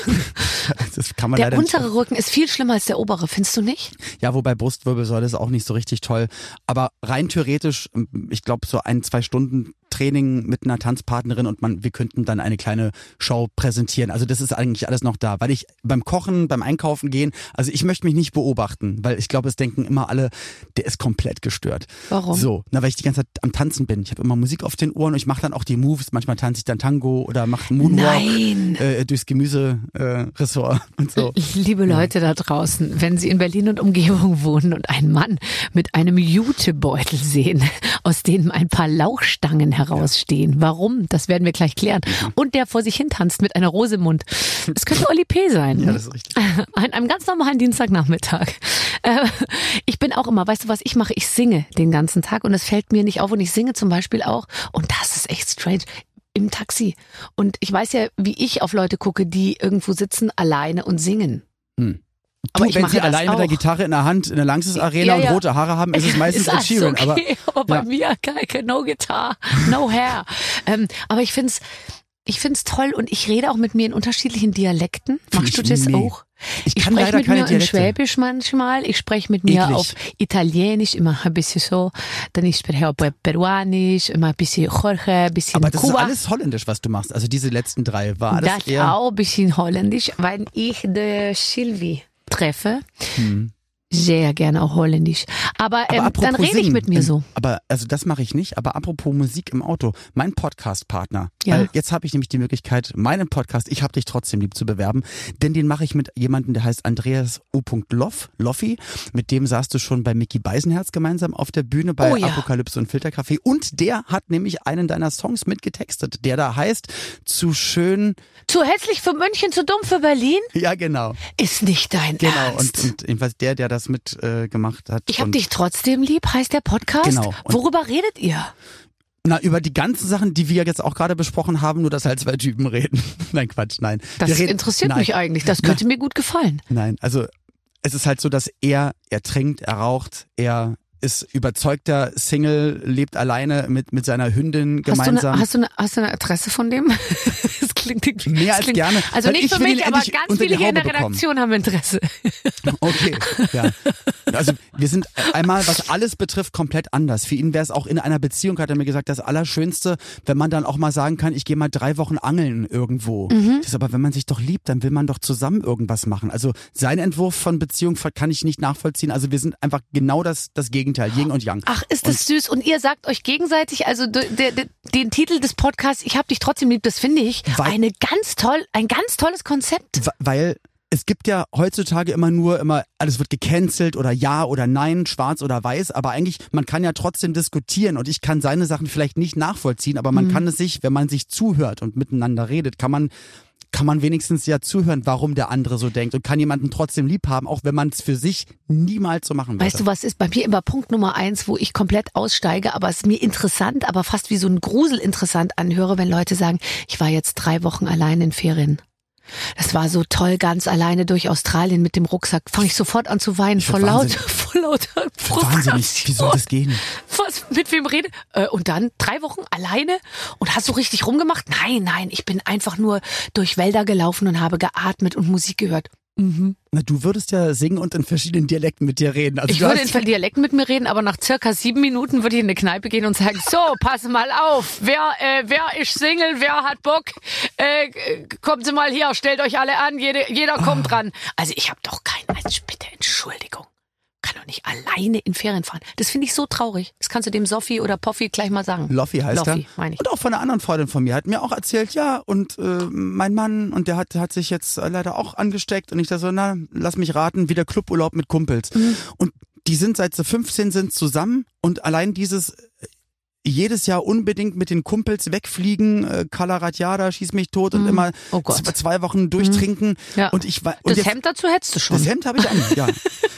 das kann man Der leider nicht. untere Rücken ist viel schlimmer als der obere, findest du nicht? Ja, wobei Brustwirbelsäule ist auch nicht so richtig toll. Aber rein theoretisch, ich glaube, so ein, zwei Stunden Training mit einer Tanzpartnerin und man, wir könnten dann eine kleine Show präsentieren. Also das ist eigentlich alles noch da. Weil ich beim Kochen, beim Einkaufen gehen, also ich möchte mich nicht beobachten, weil ich glaube, es denken immer alle, der ist komplett gestört. Warum? So, na, weil ich die ganze Zeit am Tanzen bin. Ich habe immer Musik auf den Ohren und ich mache dann auch die Moves. Manchmal tanze ich dann Tango oder mache Moonwalk Nein. äh, durchs Gemüse-Ressort äh, Ressort und so. Liebe Leute da draußen, wenn Sie in Berlin und Umgebung wohnen und einen Mann mit einem Jutebeutel sehen, aus dem ein paar Lauchstangen herausstehen, warum? Das werden wir gleich klären. Und der vor sich hin tanzt mit einer Rose im Mund. Das könnte Oli P. sein. Ja, das ist richtig. An einem ganz normalen Dienstagnachmittag. Äh, ich bin auch immer, weißt du, was ich mache? Ich singe den ganzen Tag und es fällt mir nicht auf. Und ich singe zum Beispiel auch, und das ist echt strange, im Taxi. Und ich weiß ja, wie ich auf Leute gucke, die irgendwo sitzen alleine und singen. Hm. Aber du, ich wenn mache sie das allein mit der auch. Gitarre in der Hand in der Lanxess Arena Ja, ja. und rote Haare haben, ist es meistens Ist Ed alles Sheeran. okay, aber, bei ja. mir geil, no Guitar, no hair. ähm, aber ich find's, ich find's toll und ich rede auch mit mir in unterschiedlichen Dialekten. Find Machst du ich das nee. auch? Ich Ich kann spreche leider mit keine mir in Dialekte. Schwäbisch manchmal, ich spreche mit mir Eklig. auf Italienisch, immer ein bisschen so, dann ich spreche auch Peruanisch, immer ein bisschen Jorge, ein bisschen Aber das Kuba. ist alles holländisch, was du machst. Also diese letzten drei war alles Das eher. auch ein bisschen holländisch, weil ich die Sylvie treffe. Hm. Sehr gerne auch holländisch. Aber, Aber ähm, apropos dann rede ich singen, mit mir ähm, so. Aber also das mache ich nicht. Aber apropos Musik im Auto, mein Podcast-Partner. Ja. Weil jetzt habe ich nämlich die Möglichkeit, meinen Podcast, ich hab dich trotzdem lieb, zu bewerben. Denn den mache ich mit jemandem, der heißt Andreas O. Loff, Loffi. Mit dem saßt du schon bei Micky Beisenherz gemeinsam auf der Bühne bei Oh ja. Apokalypse und Filterkaffee. Und der hat nämlich einen deiner Songs mitgetextet, der da heißt Zu schön. Zu hässlich für München, zu dumm für Berlin? Ja, genau. Ist nicht dein Genau. Ernst. Und, und jedenfalls der, der das mit äh, gemacht hat. ich hab und dich trotzdem lieb, heißt der Podcast. Genau. Und- Worüber redet ihr? Na, über die ganzen Sachen, die wir jetzt auch gerade besprochen haben, nur dass halt zwei Typen reden. Nein, Quatsch, nein. Das wir reden, interessiert nein. mich eigentlich. Das könnte mir gut gefallen. Nein, also es ist halt so, dass er, er trinkt, er raucht, er ist überzeugter Single, lebt alleine mit mit seiner Hündin gemeinsam. Hast du eine, hast du eine, hast du eine Adresse von dem? Das klingt mehr das als klingt, gerne. Also nicht für mich, aber ganz viele hier in der bekommen. Redaktion haben Interesse. Okay, ja. Also wir sind einmal, was alles betrifft, komplett anders. Für ihn wäre es auch in einer Beziehung, hat er mir gesagt, das Allerschönste, wenn man dann auch mal sagen kann, ich gehe mal drei Wochen angeln irgendwo. Mhm. Das ist aber, wenn man sich doch liebt, dann will man doch zusammen irgendwas machen. Also sein Entwurf von Beziehung kann ich nicht nachvollziehen. Also wir sind einfach genau das, das Gegenteil. Yin und Yang. Ach, ist das und süß. Und ihr sagt euch gegenseitig, also de, de, de, den Titel des Podcasts, ich hab dich trotzdem lieb, das finde ich weil, eine ganz toll, ein ganz tolles Konzept. Weil es gibt ja heutzutage immer nur immer, alles wird gecancelt oder ja oder nein, schwarz oder weiß, aber eigentlich, man kann ja trotzdem diskutieren und ich kann seine Sachen vielleicht nicht nachvollziehen, aber man mhm. kann es sich, wenn man sich zuhört und miteinander redet, kann man kann man wenigstens ja zuhören, warum der andere so denkt und kann jemanden trotzdem lieb haben, auch wenn man es für sich niemals so machen würde. Weißt du, was ist bei mir immer Punkt Nummer eins, wo ich komplett aussteige, aber es ist mir interessant, aber fast wie so ein Grusel interessant anhöre, wenn Leute sagen, ich war jetzt drei Wochen allein in Ferien. Das war so toll, ganz alleine durch Australien mit dem Rucksack. Fange ich sofort an zu weinen, vor laut, vor lauter Wahnsinnig, wie soll das gehen? Was, mit wem rede? Äh, und dann drei Wochen alleine? Und hast du richtig rumgemacht? Nein, nein, ich bin einfach nur durch Wälder gelaufen und habe geatmet und Musik gehört. Mhm. Na, du würdest ja singen und in verschiedenen Dialekten mit dir reden. Also ich würde in Dialekten mit mir reden, aber nach circa sieben Minuten würde ich in eine Kneipe gehen und sagen, so, pass mal auf, wer äh, wer ist Single, wer hat Bock, äh, kommt Sie mal hier, stellt euch alle an, jede, jeder kommt oh. dran. Also ich habe doch keinen, also bitte, Entschuldigung. Kann doch nicht alleine in Ferien fahren. Das finde ich so traurig. Das kannst du dem Soffi oder Poffi gleich mal sagen. Loffi heißt Loffi, er. Meine ich. Und auch von einer anderen Freundin von mir hat mir auch erzählt, ja, und äh, mein Mann, und der hat hat sich jetzt leider auch angesteckt. Und ich da so, na, lass mich raten, wieder Cluburlaub mit Kumpels. Mhm. Und die sind seit sie fünfzehn sind zusammen und allein dieses jedes Jahr unbedingt mit den Kumpels wegfliegen, äh, Kalaratiada, schieß mich tot und mm. immer oh Gott. zwei, zwei Wochen durchtrinken. Ja. Und ich und das jetzt, Hemd dazu hättest du schon. Das Hemd habe ich an, ja.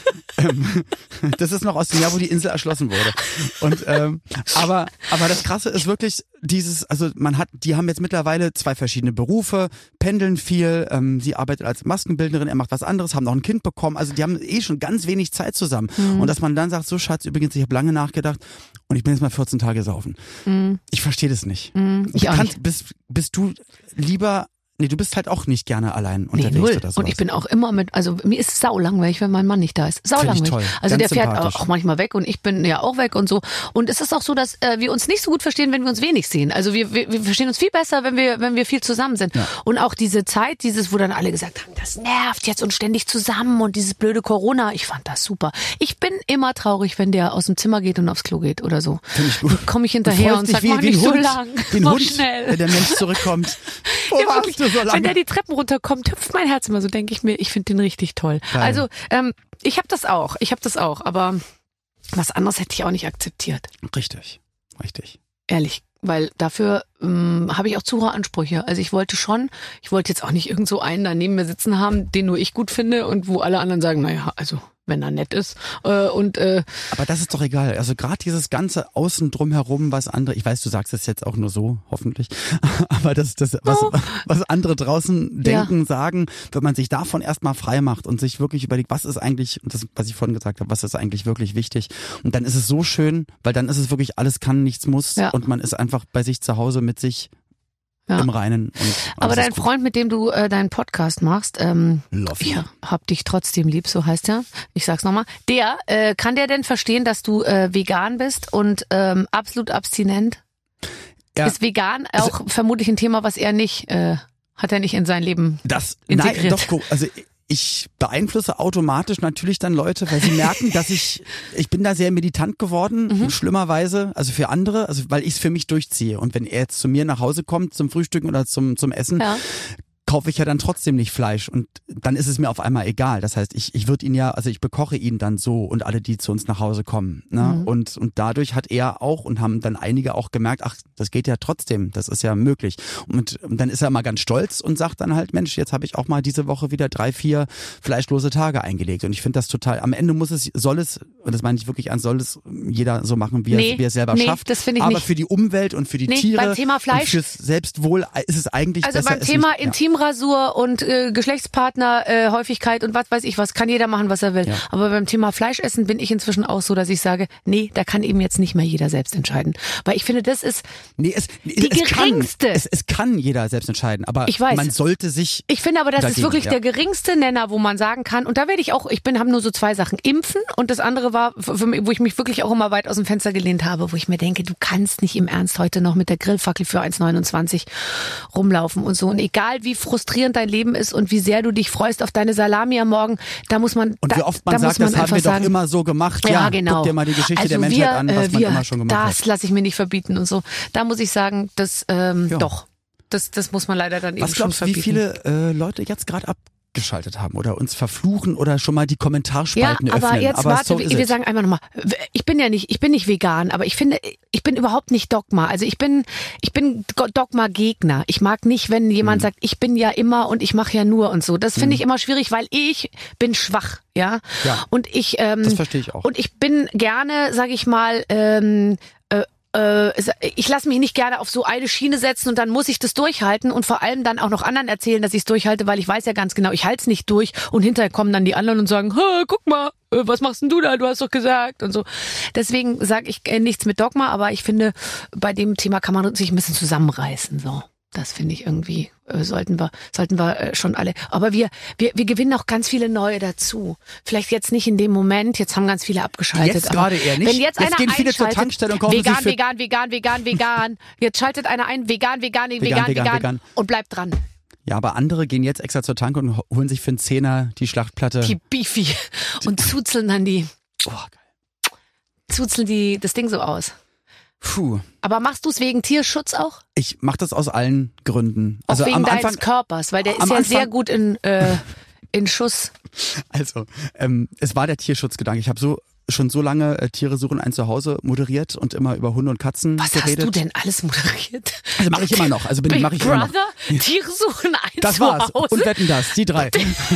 Das ist noch aus dem Jahr, wo die Insel erschlossen wurde. Und ähm, aber aber das Krasse ist wirklich dieses, also man hat, die haben jetzt mittlerweile zwei verschiedene Berufe, pendeln viel. Ähm, sie arbeitet als Maskenbildnerin, er macht was anderes, haben noch ein Kind bekommen. Also die haben eh schon ganz wenig Zeit zusammen. Mhm. Und dass man dann sagt, so Schatz, übrigens, ich habe lange nachgedacht und ich bin jetzt mal vierzehn Tage saufen. Mhm. Ich verstehe das nicht. Mhm, ich du auch kannst, nicht. Bist, bist du lieber Nee, du bist halt auch nicht gerne allein unterwegs nee, null. oder so. Und ich bin auch immer mit, also mir ist es sau langweilig, wenn mein Mann nicht da ist. Sau langweilig. Toll. Also Ganz der fährt sympathisch. auch manchmal weg und ich bin ja auch weg und so. Und es ist auch so, dass äh, wir uns nicht so gut verstehen, wenn wir uns wenig sehen. Also wir, wir, wir verstehen uns viel besser, wenn wir, wenn wir viel zusammen sind. Ja. Und auch diese Zeit, dieses, wo dann alle gesagt haben, das nervt jetzt und ständig zusammen und dieses blöde Corona, ich fand das super. Ich bin immer traurig, wenn der aus dem Zimmer geht und aufs Klo geht oder so. Finde ich gut. Komme ich hinterher und sag, wie, mach wie nicht so Hund, lang, wie ein mach Hund, schnell. Wenn der Mensch zurückkommt. Wo ja, warst du so lange? Wenn der die Treppen runterkommt, hüpft mein Herz immer so, denke ich mir, ich finde den richtig toll. Geil. Also, ähm, ich habe das auch, ich habe das auch, aber was anderes hätte ich auch nicht akzeptiert. Richtig, richtig. Ehrlich, weil dafür ähm, habe ich auch zu hohe Ansprüche. Also ich wollte schon, ich wollte jetzt auch nicht irgend so einen da neben mir sitzen haben, den nur ich gut finde und wo alle anderen sagen, naja, also wenn er nett ist. Äh, und äh, Aber das ist doch egal. Also gerade dieses ganze Außen drumherum, was andere, ich weiß, du sagst es jetzt auch nur so, hoffentlich, aber das, das was, oh. was andere draußen denken, ja. sagen, wenn man sich davon erstmal frei macht und sich wirklich überlegt, was ist eigentlich, das, was ich vorhin gesagt habe, was ist eigentlich wirklich wichtig. Und dann ist es so schön, weil dann ist es wirklich alles kann, nichts muss ja. und man ist einfach bei sich zu Hause mit sich ja. im Reinen. Und aber dein Freund, mit dem du äh, deinen Podcast machst, ähm, ich hab dich trotzdem lieb, so heißt er. Ich sag's nochmal. Der, äh, kann der denn verstehen, dass du äh, vegan bist und ähm, absolut abstinent? Ja. Ist vegan auch also, vermutlich ein Thema, was er nicht, äh, hat er nicht in sein Leben das, integriert? Nein, doch, also ich beeinflusse automatisch natürlich dann Leute, weil sie merken, dass ich, ich bin da sehr militant geworden, mhm. schlimmerweise, also für andere, also weil ich es für mich durchziehe. Und wenn er jetzt zu mir nach Hause kommt zum Frühstücken oder zum zum Essen, ja. kaufe ich ja dann trotzdem nicht Fleisch und dann ist es mir auf einmal egal. Das heißt, ich ich würde ihn ja, also ich bekoche ihn dann so und alle, die zu uns nach Hause kommen. Ne? Mhm. Und und dadurch hat er auch und haben dann einige auch gemerkt, ach, das geht ja trotzdem, das ist ja möglich. Und, und dann ist er mal ganz stolz und sagt dann halt, Mensch, jetzt habe ich auch mal diese Woche wieder drei, vier fleischlose Tage eingelegt. Und ich finde das total, am Ende muss es, soll es und das meine ich wirklich ernst, soll es jeder so machen, wie, Nee, er, wie er es selber nee, schafft. das finde ich Aber nicht. für die Umwelt und für die Nee, Tiere beim Thema Fleisch- und fürs Selbstwohl ist es eigentlich Also besser. beim es Thema nicht, ja. Intimrasur und äh, Geschlechtspartner äh, Häufigkeit und was weiß ich was, kann jeder machen, was er will. Ja. Aber beim Thema Fleischessen bin ich inzwischen auch so, dass ich sage, nee, da kann eben jetzt nicht mehr jeder selbst entscheiden. Weil ich finde, das ist, Nee, es, Die es geringste. Kann, es, es kann jeder selbst entscheiden, aber Ich weiß. man sollte sich ich finde aber, das dagegen, ist wirklich ja. der geringste Nenner, wo man sagen kann, und da werde ich auch, ich bin, habe nur so zwei Sachen, impfen und das andere war, für mich, wo ich mich wirklich auch immer weit aus dem Fenster gelehnt habe, wo ich mir denke, du kannst nicht im Ernst heute noch mit der Grillfackel für eins neunundzwanzig rumlaufen und so. Und egal wie frustrierend dein Leben ist und wie sehr du dich freust auf deine Salami am Morgen, da muss man, Und da, wie oft man da sagt, muss man das haben einfach wir doch sagen, immer so gemacht. ja, Ja, genau. Guck dir mal die Geschichte also der Menschheit wir, an, was äh, man wir, immer schon gemacht das hat. lasse ich mir nicht verbieten und so. Da muss ich sagen, das ähm, Ja. doch. Das, das muss man leider dann eben Was schon glaubst du, verbieten. wie viele äh, Leute jetzt gerade abgeschaltet haben oder uns verfluchen oder schon mal die Ja, Kommentarspalten aber öffnen? jetzt aber warte, so wir, ist wir es. sagen einfach nochmal, ich bin ja nicht, ich bin nicht vegan, aber ich finde, ich bin überhaupt nicht Dogma. Also ich bin, ich bin Dogma-Gegner. Ich mag nicht, wenn jemand Mhm. sagt, ich bin ja immer und ich mache ja nur und so. Das finde ich immer schwierig, weil ich bin schwach, ja. Ja. Und ich, ähm, Das verstehe ich auch. Und ich bin gerne, sag ich mal, ähm, äh, äh, ich lasse mich nicht gerne auf so eine Schiene setzen und dann muss ich das durchhalten und vor allem dann auch noch anderen erzählen, dass ich es durchhalte, weil ich weiß ja ganz genau, ich halte es nicht durch und hinterher kommen dann die anderen und sagen, "Hä, guck mal, äh, was machst denn du da? Du hast doch gesagt" und so. Deswegen sage ich äh, nichts mit Dogma, aber ich finde, bei dem Thema kann man sich ein bisschen zusammenreißen, so. Das finde ich irgendwie, äh, sollten wir, sollten wir äh, schon alle. Aber wir, wir, wir gewinnen auch ganz viele neue dazu. Vielleicht jetzt nicht in dem Moment, jetzt haben ganz viele abgeschaltet. Jetzt aber gerade eher nicht. Wenn jetzt, Jetzt einer gehen viele zur einschaltet, Tankstelle und kaufen vegan, sich für- vegan, vegan, vegan, vegan. Jetzt schaltet einer ein, vegan, vegan, vegan, vegan, vegan, vegan, vegan. und bleibt dran. Ja, aber andere gehen jetzt extra zur Tanke und holen sich für einen Zehner die Schlachtplatte. Die Beefy. Und zuzeln dann die, Oh, geil. zuzeln die, das Ding so aus. Puh. Aber machst du es wegen Tierschutz auch? Ich mache das aus allen Gründen. Auch Also wegen am deines Anfang, Körpers, weil der ist am ja Anfang- sehr gut in, äh, in Schuss. Also, ähm, es war der Tierschutzgedanke. Ich habe so schon so lange äh, Tiere suchen ein Zuhause moderiert und immer über Hunde und Katzen Was geredet. hast du denn alles moderiert? Also mache ich immer noch. Also bin Big mache ich immer noch. Brother, Tiere suchen ein Das war's. Zuhause. Und wetten das, die drei.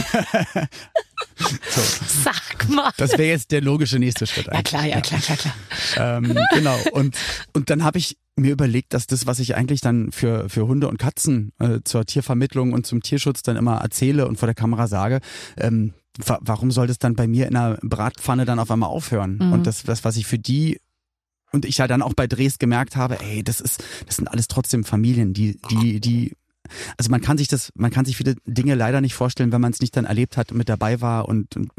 so, Sag mal. das wäre jetzt der logische nächste Schritt. Ja eigentlich. klar, ja klar, klar, klar. Ähm, genau. Und, und dann habe ich mir überlegt, dass das, was ich eigentlich dann für, für Hunde und Katzen äh, zur Tiervermittlung und zum Tierschutz dann immer erzähle und vor der Kamera sage, ähm, wa warum soll das dann bei mir in einer Bratpfanne dann auf einmal aufhören? Mhm. Und das, das, was ich für die und ich ja dann auch bei Drehs gemerkt habe, ey, das ist, das sind alles trotzdem Familien, die, die, die, also man kann sich das, man kann sich viele Dinge leider nicht vorstellen, wenn man es nicht dann erlebt hat und mit dabei war und, und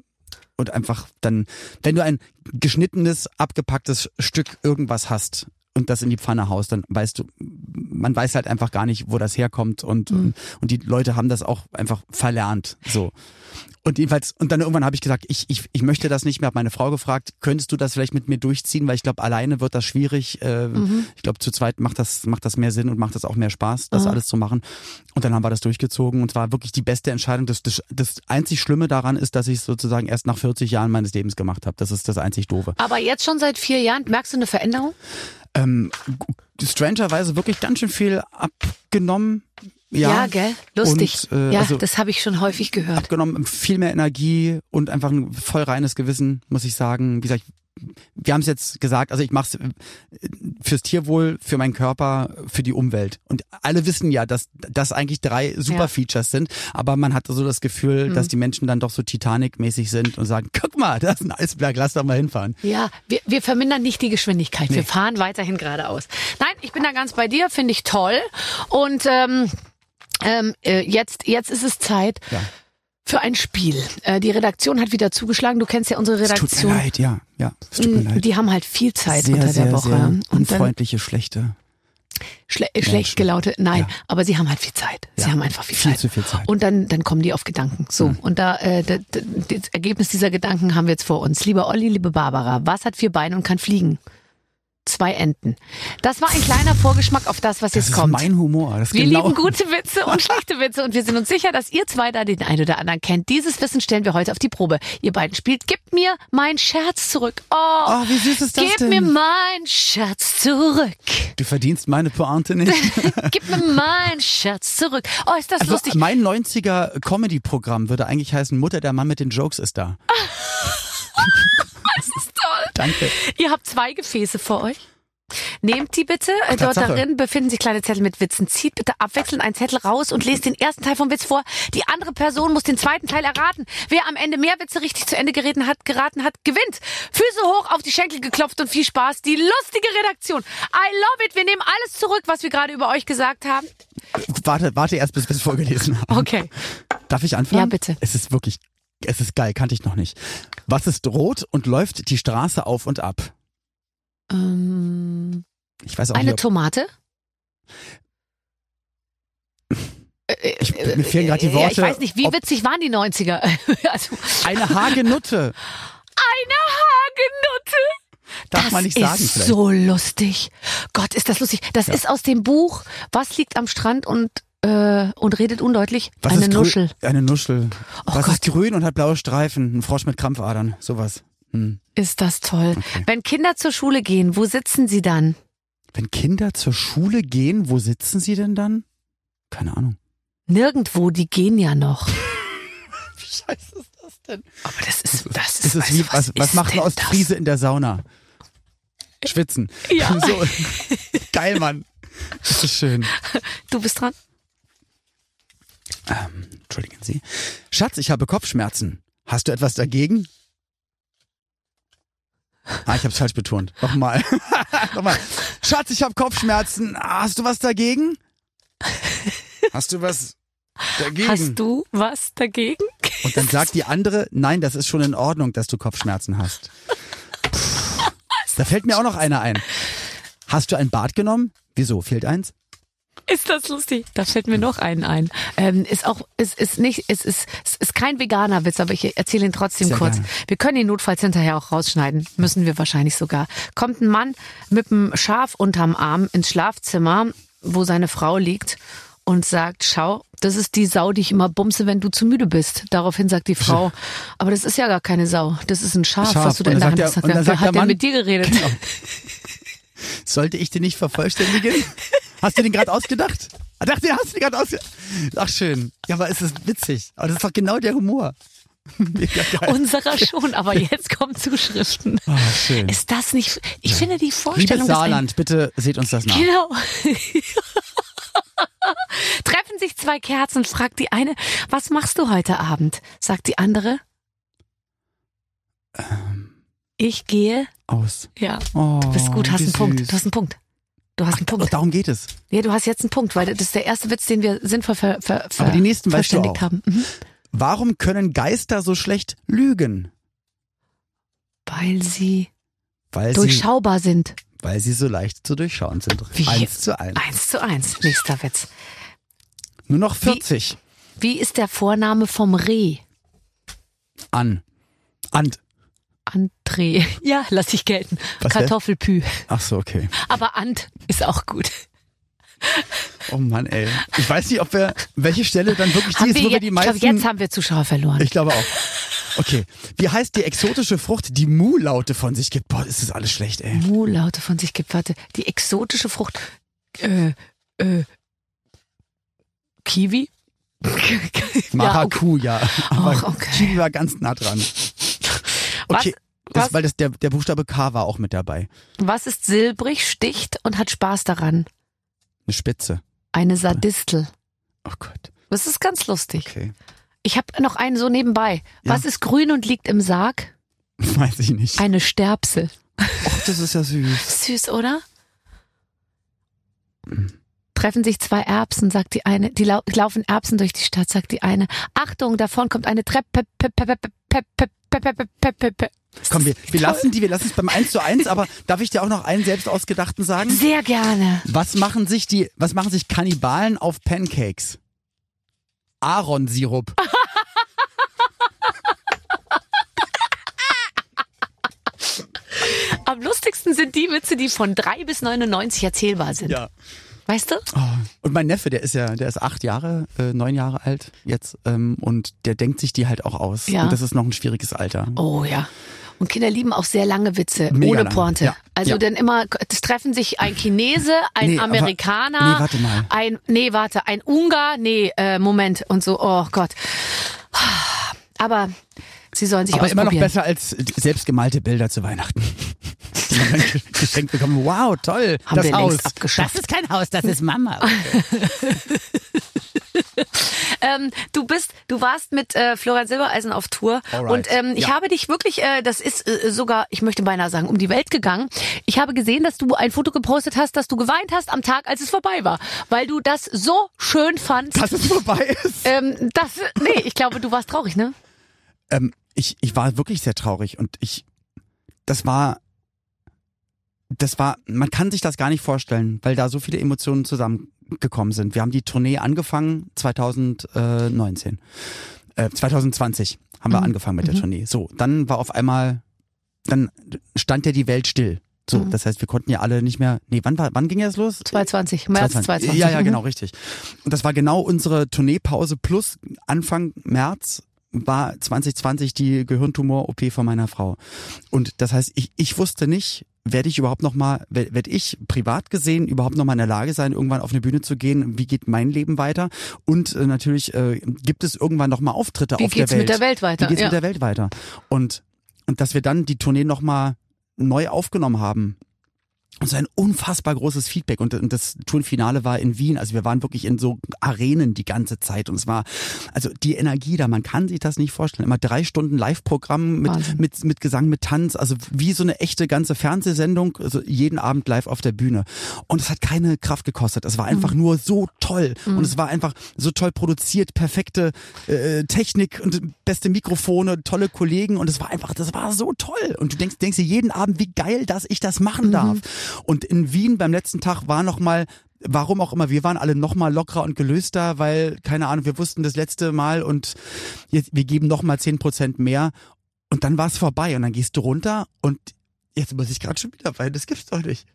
und einfach dann, wenn du ein geschnittenes, abgepacktes Stück irgendwas hast und das in die Pfanne haust, dann weißt du, man weiß halt einfach gar nicht, wo das herkommt und, Mhm. und, und die Leute haben das auch einfach verlernt, so. Und jedenfalls, und dann irgendwann habe ich gesagt, ich, ich, ich möchte das nicht mehr, habe meine Frau gefragt, könntest du das vielleicht mit mir durchziehen, weil ich glaube, alleine wird das schwierig. Äh, Mhm. Ich glaube, zu zweit macht das, macht das mehr Sinn und macht das auch mehr Spaß, das Mhm. alles zu machen. Und dann haben wir das durchgezogen und es war wirklich die beste Entscheidung. Das, das, das einzig Schlimme daran ist, dass ich es sozusagen erst nach vierzig Jahren meines Lebens gemacht habe. Das ist das einzig Doofe. Aber jetzt schon seit vier Jahren, merkst du eine Veränderung? Ähm, strangerweise wirklich ganz schön viel abgenommen. Ja, Ja, gell? Lustig. Und, äh, ja, also- das habe ich schon häufig gehört. abgenommen, viel mehr Energie und einfach ein voll reines Gewissen, muss ich sagen. Wie gesagt, wir haben es jetzt gesagt, also ich mache es fürs Tierwohl, für meinen Körper, für die Umwelt. Und alle wissen ja, dass das eigentlich drei super Ja. Features sind, aber man hat so das Gefühl, Mhm. dass die Menschen dann doch so Titanic-mäßig sind und sagen, guck mal, da ist ein Eisberg, lass doch mal hinfahren. Ja, wir, wir vermindern nicht die Geschwindigkeit. Wir Nee. fahren weiterhin geradeaus. Nein, ich bin da ganz bei dir, finde ich toll. Und ähm, ähm, äh, jetzt, jetzt ist es Zeit Ja. für ein Spiel. Äh, die Redaktion hat wieder zugeschlagen. Du kennst ja unsere Es tut Redaktion. mir leid, ja, ja, es tut mir Mm, leid. Die haben halt viel Zeit sehr, unter sehr, der Woche. sehr Und dann unfreundliche, schlechte. schle schlecht gelaute, nein, Ja. aber sie haben halt viel Zeit. Sie Ja, haben einfach viel, viel Zeit. zu viel Zeit. Und dann, dann kommen die auf Gedanken. So, und da äh, d- d- das Ergebnis dieser Gedanken haben wir jetzt vor uns. Lieber Olli, liebe Barbara, was hat vier Beine und kann fliegen? Zwei Enten. Das war ein kleiner Vorgeschmack auf das, was Das jetzt ist kommt. mein Humor. Das ist Wir genau lieben gute Witze und schlechte Witze und wir sind uns sicher, dass ihr zwei da den einen oder anderen kennt. Dieses Wissen stellen wir heute auf die Probe. Ihr beiden spielt, gebt mir mein Scherz zurück. Oh, Oh, wie süß ist das gib denn? mir mein Scherz zurück. Du verdienst meine Pointe nicht. Gib mir mein Scherz zurück. Oh, ist das Also lustig. mein neunziger Comedy-Programm würde eigentlich heißen, Mutter, der Mann mit den Jokes ist da. Danke. Ihr habt zwei Gefäße vor euch. Nehmt die bitte. Ach, Dort Tatsache. darin befinden sich kleine Zettel mit Witzen. Zieht bitte abwechselnd einen Zettel raus und lest den ersten Teil vom Witz vor. Die andere Person muss den zweiten Teil erraten. Wer am Ende mehr Witze richtig zu Ende geraten hat, geraten hat, gewinnt. Füße hoch, auf die Schenkel geklopft und viel Spaß. Die lustige Redaktion. I love it. Wir nehmen alles zurück, was wir gerade über euch gesagt haben. Warte, warte erst, bis wir es vorgelesen haben. Okay. Darf ich anfangen? Ja, bitte. Es ist wirklich, es ist geil, kannte ich noch nicht. Was ist rot und läuft die Straße auf und ab? Ähm, Ich weiß auch eine nicht, ob, Tomate? ich, mir fehlen gerade die Ja, Worte. ich weiß nicht, wie ob- witzig waren die neunziger? Also, Eine Hagenutte. eine Hagenutte. Darf das man nicht sagen ist vielleicht. so lustig. Gott, ist das lustig. Das Ja. ist aus dem Buch Was liegt am Strand und äh, und redet undeutlich? Was eine ist grü- Nuschel. Eine Nuschel. Oh Was Gott. ist grün und hat blaue Streifen? Ein Frosch mit Krampfadern. Sowas. Hm. Ist das toll. Okay. Wenn Kinder zur Schule gehen, wo sitzen sie dann? Wenn Kinder zur Schule gehen, wo sitzen sie denn dann? Keine Ahnung. Nirgendwo, die gehen ja noch. Wie scheiße ist das denn? Aber das ist, das ist, Das ist weißt wie, du, was, was ist macht ein denn Ostfriese in der Sauna? Schwitzen. Ja. So. Geil, Mann. Das ist schön. das? Du bist dran. Ähm, entschuldigen Sie. Schatz, ich habe Kopfschmerzen. Hast du etwas dagegen? Ah, ich hab's falsch betont. Nochmal. Nochmal. Schatz, ich habe Kopfschmerzen. Hast du was dagegen? Hast du was dagegen? Hast du was dagegen? Und dann sagt die andere, nein, das ist schon in Ordnung, dass du Kopfschmerzen hast. Puh. Da fällt mir auch noch einer ein. Hast du ein Bad genommen? Wieso? Fehlt eins? Ist das lustig? Da fällt mir noch einen ein. Ähm, ist auch, ist, ist nicht, es ist, es ist kein veganer Witz, aber ich erzähle ihn trotzdem Sehr kurz. gerne. Wir können ihn notfalls hinterher auch rausschneiden. Müssen wir wahrscheinlich sogar. Kommt ein Mann mit einem Schaf unterm Arm ins Schlafzimmer, wo seine Frau liegt und sagt, schau, das ist die Sau, die ich immer bumse, wenn du zu müde bist. Daraufhin sagt die Frau, aber das ist ja gar keine Sau. Das ist ein Schaf, Schaf. was du da Und in dann der Hand sagt hast. der- und dann Wer sagt der hat denn Mann- mit dir geredet? Genau. Sollte ich den nicht vervollständigen? Hast du den gerade ausgedacht? Ah, dachte, den hast du den gerade ausgedacht. Ach schön. Ja, aber es ist witzig. Aber das ist doch genau der Humor. Mega geil. Unserer schon, aber jetzt kommen Zuschriften. Oh, schön. Ist das nicht, ich finde die Liebes Vorstellung, dass ein Saarland, bitte seht uns das nach. Genau. Treffen sich zwei Kerzen, fragt die eine, was machst du heute Abend? Sagt die andere, Ähm, ich gehe. aus. Ja, Oh, du bist gut, hast wie einen Punkt. süß. Du hast einen Punkt. Du hast einen Oh, Punkt. darum geht es. Ja, du hast jetzt einen Punkt, weil das ist der erste Witz, den wir sinnvoll ver, ver, ver, Aber die nächsten weißt du verständigt auch. haben. Mhm. Warum können Geister so schlecht lügen? Weil sie Weil sie, durchschaubar sind. weil sie so leicht zu durchschauen sind. Wie? Eins zu eins. Eins zu eins. Nächster Witz. Nur noch vierzig. Wie ist der Vorname vom Reh? An. Ant. André. Ja, lass ich gelten. Was wär? Kartoffelpü. Ach so, okay. Aber Ant ist auch gut. Oh Mann, ey. Ich weiß nicht, ob wir, welche Stelle dann wirklich die Haben ist, wir wo wir jetzt, die ich glaube, meisten... jetzt haben wir Zuschauer verloren. Ich glaube auch. Okay. Wie heißt die exotische Frucht, die Mu-Laute von sich gibt? Boah, ist das alles schlecht, ey. Mu-Laute von sich gibt. Warte, die exotische Frucht. Äh, äh, Kiwi? Maracu, ja. Aber Ach, okay. Kiwi war ganz nah dran. Okay. Das, Was? weil das, der, der Buchstabe K war auch mit dabei. Was ist silbrig, sticht und hat Spaß daran? Eine Spitze. Eine Sardistel. Oh Gott. Das ist ganz lustig. Okay. Ich habe noch einen so nebenbei. Ja. Was ist grün und liegt im Sarg? Weiß ich nicht. Eine Sterbsel. Och, das ist ja süß. Süß, oder? Treffen sich zwei Erbsen, sagt die eine. Die lau laufen Erbsen durch die Stadt, sagt die eine. Achtung, davon kommt eine Treppe. Komm, wir, wir lassen die, wir lassen es beim eins zu eins, aber darf ich dir auch noch einen selbst ausgedachten sagen? Sehr gerne. Was machen sich die, was machen sich Kannibalen auf Pancakes? Ahornsirup. Am lustigsten sind die Witze, die von drei bis neunundneunzig erzählbar sind. Ja. Weißt du? Oh. Und mein Neffe, der ist ja, der ist acht Jahre, äh, neun Jahre alt jetzt, ähm, und der denkt sich die halt auch aus. Ja. Und das ist noch ein schwieriges Alter. Oh ja. Und Kinder lieben auch sehr lange Witze, Mega ohne lang. Pointe. Ja. Also Ja. dann immer, es treffen sich ein Chinese, ein Nee, aber- Amerikaner, nee, warte mal. ein, nee, warte, ein Ungar, nee, äh, Moment und so, oh Gott. Aber sie sollen sich Aber immer noch ausprobieren. besser als selbstgemalte Bilder zu Weihnachten. dann geschenkt bekommen. Wow, toll, Haben das wir Haus. längst abgeschafft. Das ist kein Haus, das ist Mama. ähm, du bist, du warst mit äh, Florian Silbereisen auf Tour. Alright. Und ähm, ich Ja. habe dich wirklich, äh, das ist äh, sogar, ich möchte beinahe sagen, um die Welt gegangen. Ich habe gesehen, dass du ein Foto gepostet hast, dass du geweint hast am Tag, als es vorbei war, weil du das so schön fandst. Dass es vorbei ist. Ähm, das, nee, ich glaube, du warst traurig, ne? Ähm, ich, ich war wirklich sehr traurig und ich, das war, das war, man kann sich das gar nicht vorstellen, weil da so viele Emotionen zusammengekommen sind. Wir haben die Tournee angefangen zwanzig neunzehn, äh, zwanzig zwanzig haben wir Mhm. angefangen mit der Mhm. Tournee. So, dann war auf einmal, dann stand ja die Welt still. So, Mhm. das heißt, wir konnten ja alle nicht mehr, nee, wann war, wann ging das los? zwanzig zwanzig, März zwanzig zwanzig zwanzig. Ja, ja, Mhm. genau, richtig. Und das war genau unsere Tourneepause plus Anfang März war zwanzig zwanzig die Gehirntumor-O P von meiner Frau. Und das heißt, ich, ich wusste nicht, werde ich überhaupt nochmal, werde ich privat gesehen überhaupt nochmal in der Lage sein, irgendwann auf eine Bühne zu gehen? Wie geht mein Leben weiter? Und äh, natürlich äh, gibt es irgendwann nochmal Auftritte Wie auf der geht's Welt. mit der Welt weiter? Wie geht's Ja. mit der Welt weiter? Und, und dass wir dann die Tournee nochmal neu aufgenommen haben. Und so ein unfassbar großes Feedback. Und, und das Tourenfinale war in Wien. Also wir waren wirklich in so Arenen die ganze Zeit. Und es war, also die Energie da, man kann sich das nicht vorstellen. Immer drei Stunden Live-Programm mit, Wahnsinn. mit, mit Gesang, mit Tanz. Also wie so eine echte ganze Fernsehsendung. Also jeden Abend live auf der Bühne. Und es hat keine Kraft gekostet. Es war einfach Mhm. nur so toll. Und es war einfach so toll produziert. Perfekte äh, Technik und beste Mikrofone, tolle Kollegen. Und es war einfach, das war so toll. Und du denkst, denkst dir jeden Abend, wie geil, dass ich das machen darf. Und in Wien beim letzten Tag war noch mal, warum auch immer, wir waren alle noch mal lockerer und gelöster, weil, keine Ahnung, wir wussten das letzte Mal und jetzt, wir geben noch mal zehn Prozent mehr. Und dann war es vorbei und dann gehst du runter und jetzt muss ich gerade schon wieder weinen, das gibt's doch nicht.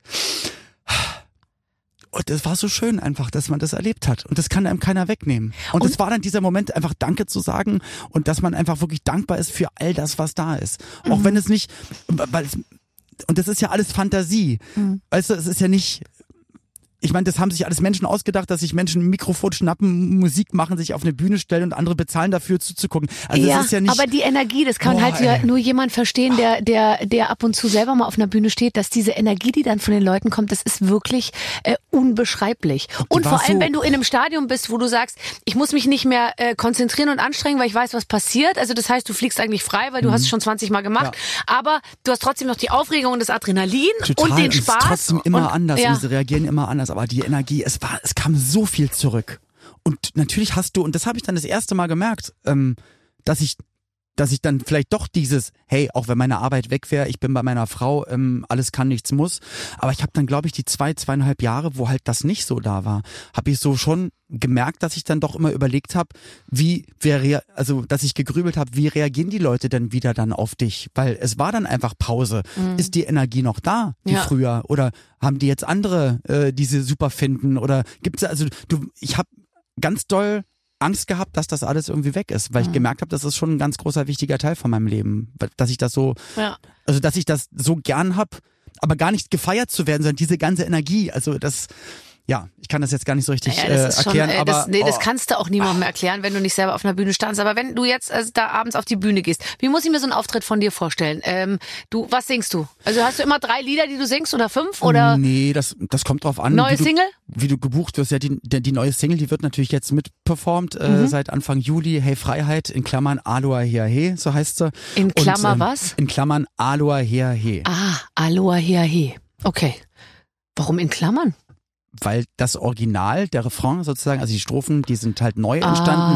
Und das war so schön einfach, dass man das erlebt hat. Und das kann einem keiner wegnehmen. Und es war dann dieser Moment, einfach Danke zu sagen und dass man einfach wirklich dankbar ist für all das, was da ist. Auch Mhm. wenn es nicht, weil es, und das ist ja alles Fantasie. Mhm. Weißt du, es ist ja nicht, ich meine, das haben sich alles Menschen ausgedacht, dass sich Menschen ein Mikrofon schnappen, Musik machen, sich auf eine Bühne stellen und andere bezahlen dafür zuzugucken. Also ja, das ist ja nicht. aber die Energie, das kann Boah, halt ja ey. nur jemand verstehen, der, der, der ab und zu selber mal auf einer Bühne steht, dass diese Energie, die dann von den Leuten kommt, das ist wirklich äh, unbeschreiblich. Und war vor allem, so- wenn du in einem Stadion bist, wo du sagst, ich muss mich nicht mehr äh, konzentrieren und anstrengen, weil ich weiß, was passiert. Also das heißt, du fliegst eigentlich frei, weil du hast es schon zwanzig Mal gemacht. Aber du hast trotzdem noch die Aufregung und das Adrenalin Total, und den es Spaß. ist trotzdem immer und, anders Ja. und sie reagieren immer anders, aber die Energie, es war, es kam so viel zurück. Und natürlich hast du, und das habe ich dann das erste Mal gemerkt, ähm, dass ich, dass ich dann vielleicht doch dieses, hey, auch wenn meine Arbeit weg wäre, ich bin bei meiner Frau, ähm, alles kann, nichts muss. Aber ich habe dann, glaube ich, die zwei, zweieinhalb Jahre, wo halt das nicht so da war, habe ich so schon gemerkt, dass ich dann doch immer überlegt habe, wie wäre, also dass ich gegrübelt habe, wie reagieren die Leute denn wieder dann auf dich? Weil es war dann einfach Pause. Mhm. Ist die Energie noch da, wie Ja. früher? Oder haben die jetzt andere, äh, die sie super finden? Oder gibt's also du, ich habe ganz doll Angst gehabt, dass das alles irgendwie weg ist, weil ich gemerkt habe, das ist schon ein ganz großer wichtiger Teil von meinem Leben, dass ich das so, Ja. also dass ich das so gern hab, aber gar nicht gefeiert zu werden, sondern diese ganze Energie, also das, ja, ich kann das jetzt gar nicht so richtig Ja, das ist äh, erklären, schon, äh, aber das, nee, das oh, kannst du auch niemandem erklären, wenn du nicht selber auf einer Bühne standst. Aber wenn du jetzt also da abends auf die Bühne gehst, wie muss ich mir so einen Auftritt von dir vorstellen? Ähm, du, was singst du? Also hast du immer drei Lieder, die du singst oder fünf oder nee, das das kommt drauf an, neue wie du, Single? wie du gebucht wirst. Ja, die, die, die neue Single, die wird natürlich jetzt mitperformt äh, Mhm. seit Anfang Juli. Hey Freiheit, in Klammern Aloha Hea He, so heißt sie. In Klammer Und, ähm, was? In Klammern Aloha Hea He. Ah, Aloha Hea He. Okay. Warum in Klammern? Weil das Original, der Refrain sozusagen, also die Strophen, die sind halt neu entstanden.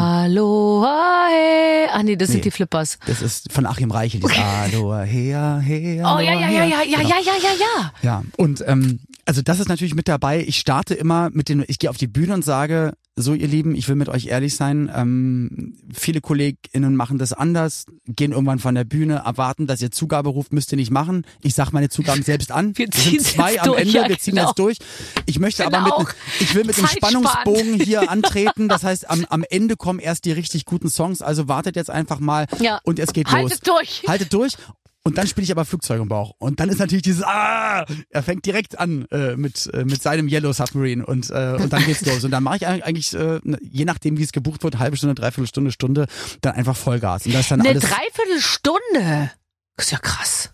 Aloha He. Ah nee, das Nee. sind die Flippers. Das ist von Achim Reichel, dieses Aloha Hea He. Oh ja, ja, ja, ja, ja, ja, Genau. ja, ja, ja. Ja, und ähm, also das ist natürlich mit dabei. Ich starte immer mit den, ich gehe auf die Bühne und sage, so ihr Lieben, ich will mit euch ehrlich sein. Ähm, viele KollegInnen machen das anders, gehen irgendwann von der Bühne, erwarten, dass ihr Zugabe ruft, müsst ihr nicht machen. Ich sag meine Zugaben selbst an. Wir sind ziehen's zwei jetzt am durch, Ende, ja, wir ziehen genau. das durch. Ich möchte Finde aber mit, auch ich will mit dem zeitsparend. Spannungsbogen hier antreten. Das heißt, am, am Ende kommen erst die richtig guten Songs. Also wartet jetzt einfach mal Ja. und es geht Haltet los. durch. Haltet durch. Und dann spiele ich aber Flugzeug im Bauch. Und dann ist natürlich dieses Ah! Er fängt direkt an äh, mit äh, mit seinem Yellow Submarine und äh, und dann geht's los. Und dann mache ich eigentlich, äh, je nachdem wie es gebucht wird, halbe Stunde, dreiviertel Stunde, Stunde, dann einfach Vollgas. Und das ist dann Eine alles. Dreiviertelstunde. Das ist ja krass.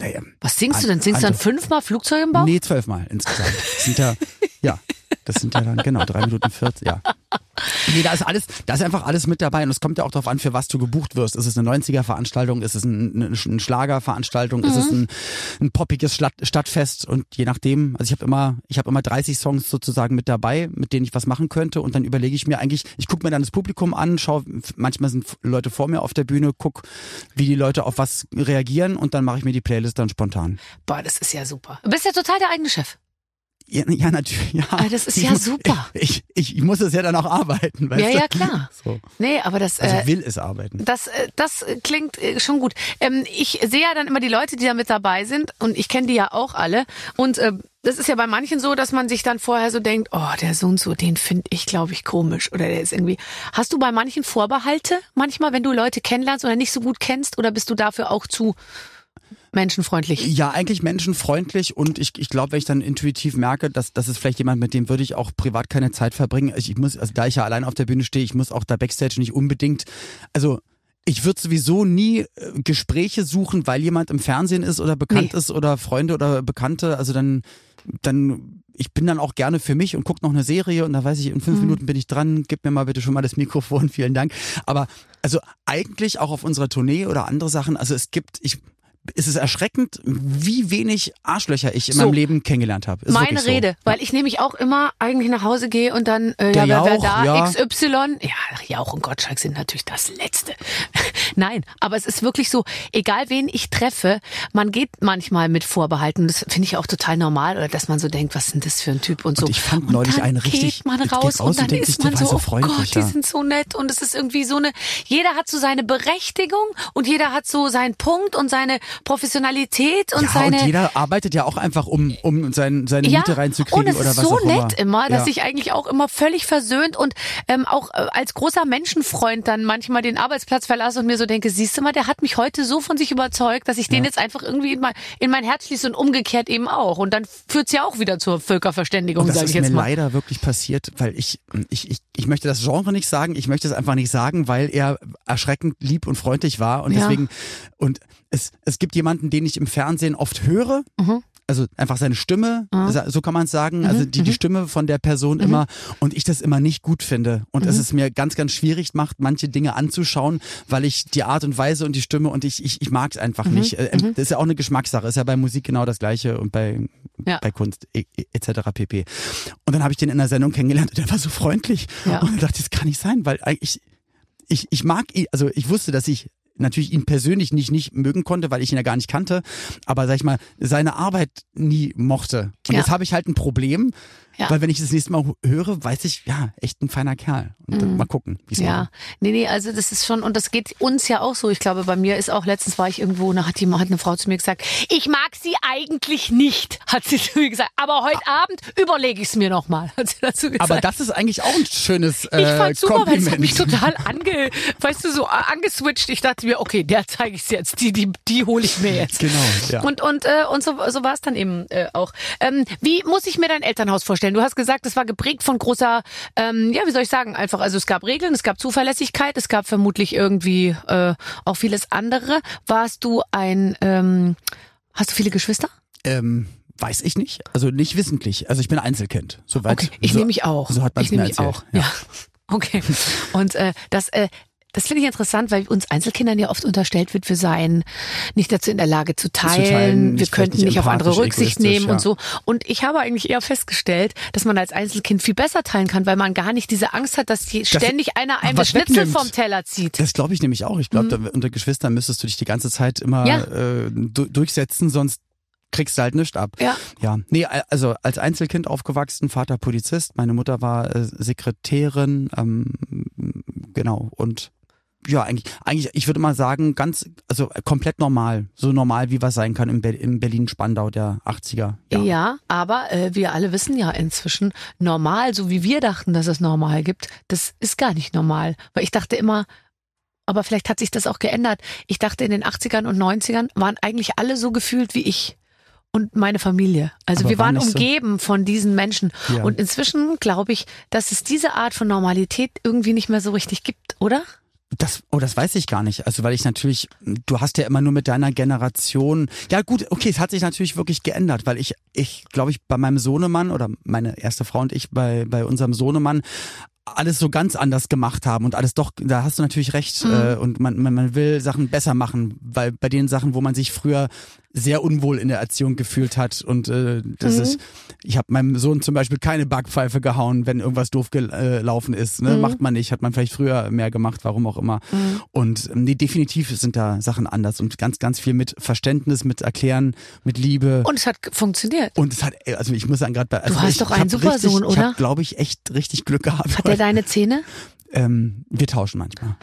naja. Was singst du denn? Singst du dann fünfmal Flugzeug im Bauch? Nee, zwölfmal insgesamt. Das sind ja, ja, das sind ja dann, genau, drei Minuten vierzig, ja. Nee, da ist alles, da ist einfach alles mit dabei und es kommt ja auch darauf an, für was du gebucht wirst. Ist es eine neunziger-Veranstaltung, ist es ein, eine, eine Schlagerveranstaltung, mhm. ist es ein, ein poppiges Stadt, Stadtfest und je nachdem, also ich habe immer, ich habe immer dreißig Songs sozusagen mit dabei, mit denen ich was machen könnte und dann überlege ich mir eigentlich, ich gucke mir dann das Publikum an, schaue, manchmal sind Leute vor mir auf der Bühne, guck, wie die Leute auf was reagieren und dann mache ich mir die Playlist dann spontan. Boah, das ist ja super. Du bist ja total der eigene Chef. Ja, ja, natürlich. Ja. Aber das ist ja ich, super. Ich, ich, ich muss es ja dann auch arbeiten. Weißt ja, du? ja, klar. So. Nee, aber das. Also äh, will es arbeiten. Das, äh, das klingt äh, schon gut. Ähm, ich sehe ja dann immer die Leute, die da mit dabei sind und ich kenne die ja auch alle. Und äh, das ist ja bei manchen so, dass man sich dann vorher so denkt, oh, der so und so, den finde ich, glaube ich, komisch. Oder der ist irgendwie. Hast du bei manchen Vorbehalte manchmal, wenn du Leute kennenlernst oder nicht so gut kennst, oder bist du dafür auch zu menschenfreundlich? Ja, eigentlich menschenfreundlich und ich, ich glaube, wenn ich dann intuitiv merke, dass das ist vielleicht jemand, mit dem würde ich auch privat keine Zeit verbringen. Ich, ich muss, also da ich ja allein auf der Bühne stehe, ich muss auch da Backstage nicht unbedingt, also ich würde sowieso nie äh, Gespräche suchen, weil jemand im Fernsehen ist oder bekannt nee. ist oder Freunde oder Bekannte, also dann, dann ich bin dann auch gerne für mich und gucke noch eine Serie und da weiß ich, in fünf mhm. Minuten bin ich dran, gib mir mal bitte schon mal das Mikrofon, vielen Dank. Aber also eigentlich auch auf unserer Tournee oder andere Sachen, also es gibt, ich ist es erschreckend, wie wenig Arschlöcher ich in so, meinem Leben kennengelernt habe. Ist meine Rede, so. Weil ich nämlich auch immer eigentlich nach Hause gehe und dann, äh, ja, wer, wer da, ja. X Y, ja, Jauch und Gottschalk sind natürlich das Letzte. Nein, aber es ist wirklich so, egal wen ich treffe, man geht manchmal mit Vorbehalten, das finde ich auch total normal, oder dass man so denkt, was ist denn das für ein Typ und so. Und ich fand und neulich dann einen richtig, geht man raus, geht raus und dann und ist man so, so oh Gott, ja. die sind so nett und es ist irgendwie so eine, jeder hat so seine Berechtigung und jeder hat so seinen Punkt und seine Professionalität und ja, seine... und jeder arbeitet ja auch einfach, um, um sein, seine ja, Miete reinzukriegen oder was auch immer. Und es ist so nett immer, dass ja. ich eigentlich auch immer völlig versöhnt und ähm, auch äh, als großer Menschenfreund dann manchmal den Arbeitsplatz verlasse und mir so denke, siehst du mal, der hat mich heute so von sich überzeugt, dass ich ja. den jetzt einfach irgendwie in mein, in mein Herz schließe und umgekehrt eben auch. Und dann führt's ja auch wieder zur Völkerverständigung, sage ich jetzt mal. Das ist mir leider wirklich passiert, weil ich, ich, ich, ich möchte das Genre nicht sagen, ich möchte es einfach nicht sagen, weil er erschreckend lieb und freundlich war und ja. deswegen, und es, es gibt jemanden, den ich im Fernsehen oft höre, mhm. also einfach seine Stimme, mhm. so kann man es sagen, mhm. also die, die Stimme von der Person mhm. immer und ich das immer nicht gut finde und mhm. es es mir ganz, ganz schwierig macht, manche Dinge anzuschauen, weil ich die Art und Weise und die Stimme und ich, ich, ich mag es einfach mhm. nicht. Das ist ja auch eine Geschmackssache, ist ja bei Musik genau das Gleiche und bei, ja. bei Kunst et cetera pp. Und dann habe ich den in der Sendung kennengelernt und der war so freundlich ja. und ich dachte, das kann nicht sein, weil ich, ich, ich mag ihn, also ich wusste, dass ich natürlich ihn persönlich nicht, nicht mögen konnte, weil ich ihn ja gar nicht kannte, aber sag ich mal, seine Arbeit nie mochte. Und ja. jetzt habe ich halt ein Problem, ja. weil wenn ich das nächste Mal höre, weiß ich, ja, echt ein feiner Kerl. Und mhm. mal gucken, wie es ja. machen. Nee, nee, also das ist schon, und das geht uns ja auch so. Ich glaube, bei mir ist auch, letztens war ich irgendwo, da hat, die, hat eine Frau zu mir gesagt, ich mag sie eigentlich nicht, hat sie zu mir gesagt. Aber heute ah. Abend überlege ich es mir nochmal, hat sie dazu gesagt. Aber das ist eigentlich auch ein schönes äh, Ich fand's super, weil Kompliment. es hat mich total ange, weißt du, so angeswitcht. Ich dachte mir, okay, der zeige ich jetzt, die, die, die hole ich mir jetzt. Genau, ja. Und, und, äh, und so, so war es dann eben äh, auch. Ähm, wie muss ich mir dein Elternhaus vorstellen? Du hast gesagt, es war geprägt von großer, ähm, ja, wie soll ich sagen, einfach, also es gab Regeln, es gab Zuverlässigkeit, es gab vermutlich irgendwie äh, auch vieles andere. Warst du ein, ähm, hast du viele Geschwister? Ähm, weiß ich nicht, also nicht wissentlich. Also ich bin Einzelkind. Soweit. Okay, ich so, nehme mich auch. So hat man es mir mir erzählt. Auch. Ja. ja. Okay. Und äh, das, äh, das finde ich interessant, weil uns Einzelkindern ja oft unterstellt wird, wir seien nicht dazu in der Lage zu teilen, zu teilen wir könnten nicht, nicht auf andere Rücksicht nehmen ja. und so. Und ich habe eigentlich eher festgestellt, dass man als Einzelkind viel besser teilen kann, weil man gar nicht diese Angst hat, dass die ständig das, einer einem Schnitzel wegnimmt. Vom Teller zieht. Das glaube ich nämlich auch. Ich glaube, mhm. unter Geschwistern müsstest du dich die ganze Zeit immer ja. äh, du, durchsetzen, sonst kriegst du halt nichts ab. Ja. Ja. Nee, also als Einzelkind aufgewachsen, Vater Polizist, meine Mutter war äh, Sekretärin, ähm, genau, und ja, eigentlich, eigentlich, ich würde mal sagen, ganz, also komplett normal. So normal, wie was sein kann im, Be- im Berlin-Spandau der achtziger Jahre. Ja, aber äh, wir alle wissen ja inzwischen, normal, so wie wir dachten, dass es normal gibt, das ist gar nicht normal. Weil ich dachte immer, aber vielleicht hat sich das auch geändert. Ich dachte, in den achtzigern und neunzigern waren eigentlich alle so gefühlt wie ich. Und meine Familie. Also aber wir waren umgeben so von diesen Menschen. Ja. Und inzwischen glaube ich, dass es diese Art von Normalität irgendwie nicht mehr so richtig gibt, oder? Das, oh, das weiß ich gar nicht. Also, weil ich natürlich, du hast ja immer nur mit deiner Generation, ja gut, okay, es hat sich natürlich wirklich geändert, weil ich, ich glaube ich, bei meinem Sohnemann oder meine erste Frau und ich bei, bei unserem Sohnemann alles so ganz anders gemacht haben und alles doch, da hast du natürlich recht, mhm. äh, und man, man, man will Sachen besser machen, weil bei den Sachen, wo man sich früher sehr unwohl in der Erziehung gefühlt hat und äh, das mhm. ist, ich habe meinem Sohn zum Beispiel keine Backpfeife gehauen, wenn irgendwas doof gelaufen ist, ne? Mhm. Macht man nicht, hat man vielleicht früher mehr gemacht, warum auch immer. Mhm. Und nee, definitiv sind da Sachen anders und ganz, ganz viel mit Verständnis, mit Erklären, mit Liebe. Und es hat funktioniert. Und es hat, also ich muss sagen, gerade bei, also du hast ich, doch ich einen super richtig, Sohn, oder? Ich habe, glaube ich, echt richtig Glück gehabt. Hat der deine Zähne? Ähm, wir tauschen manchmal.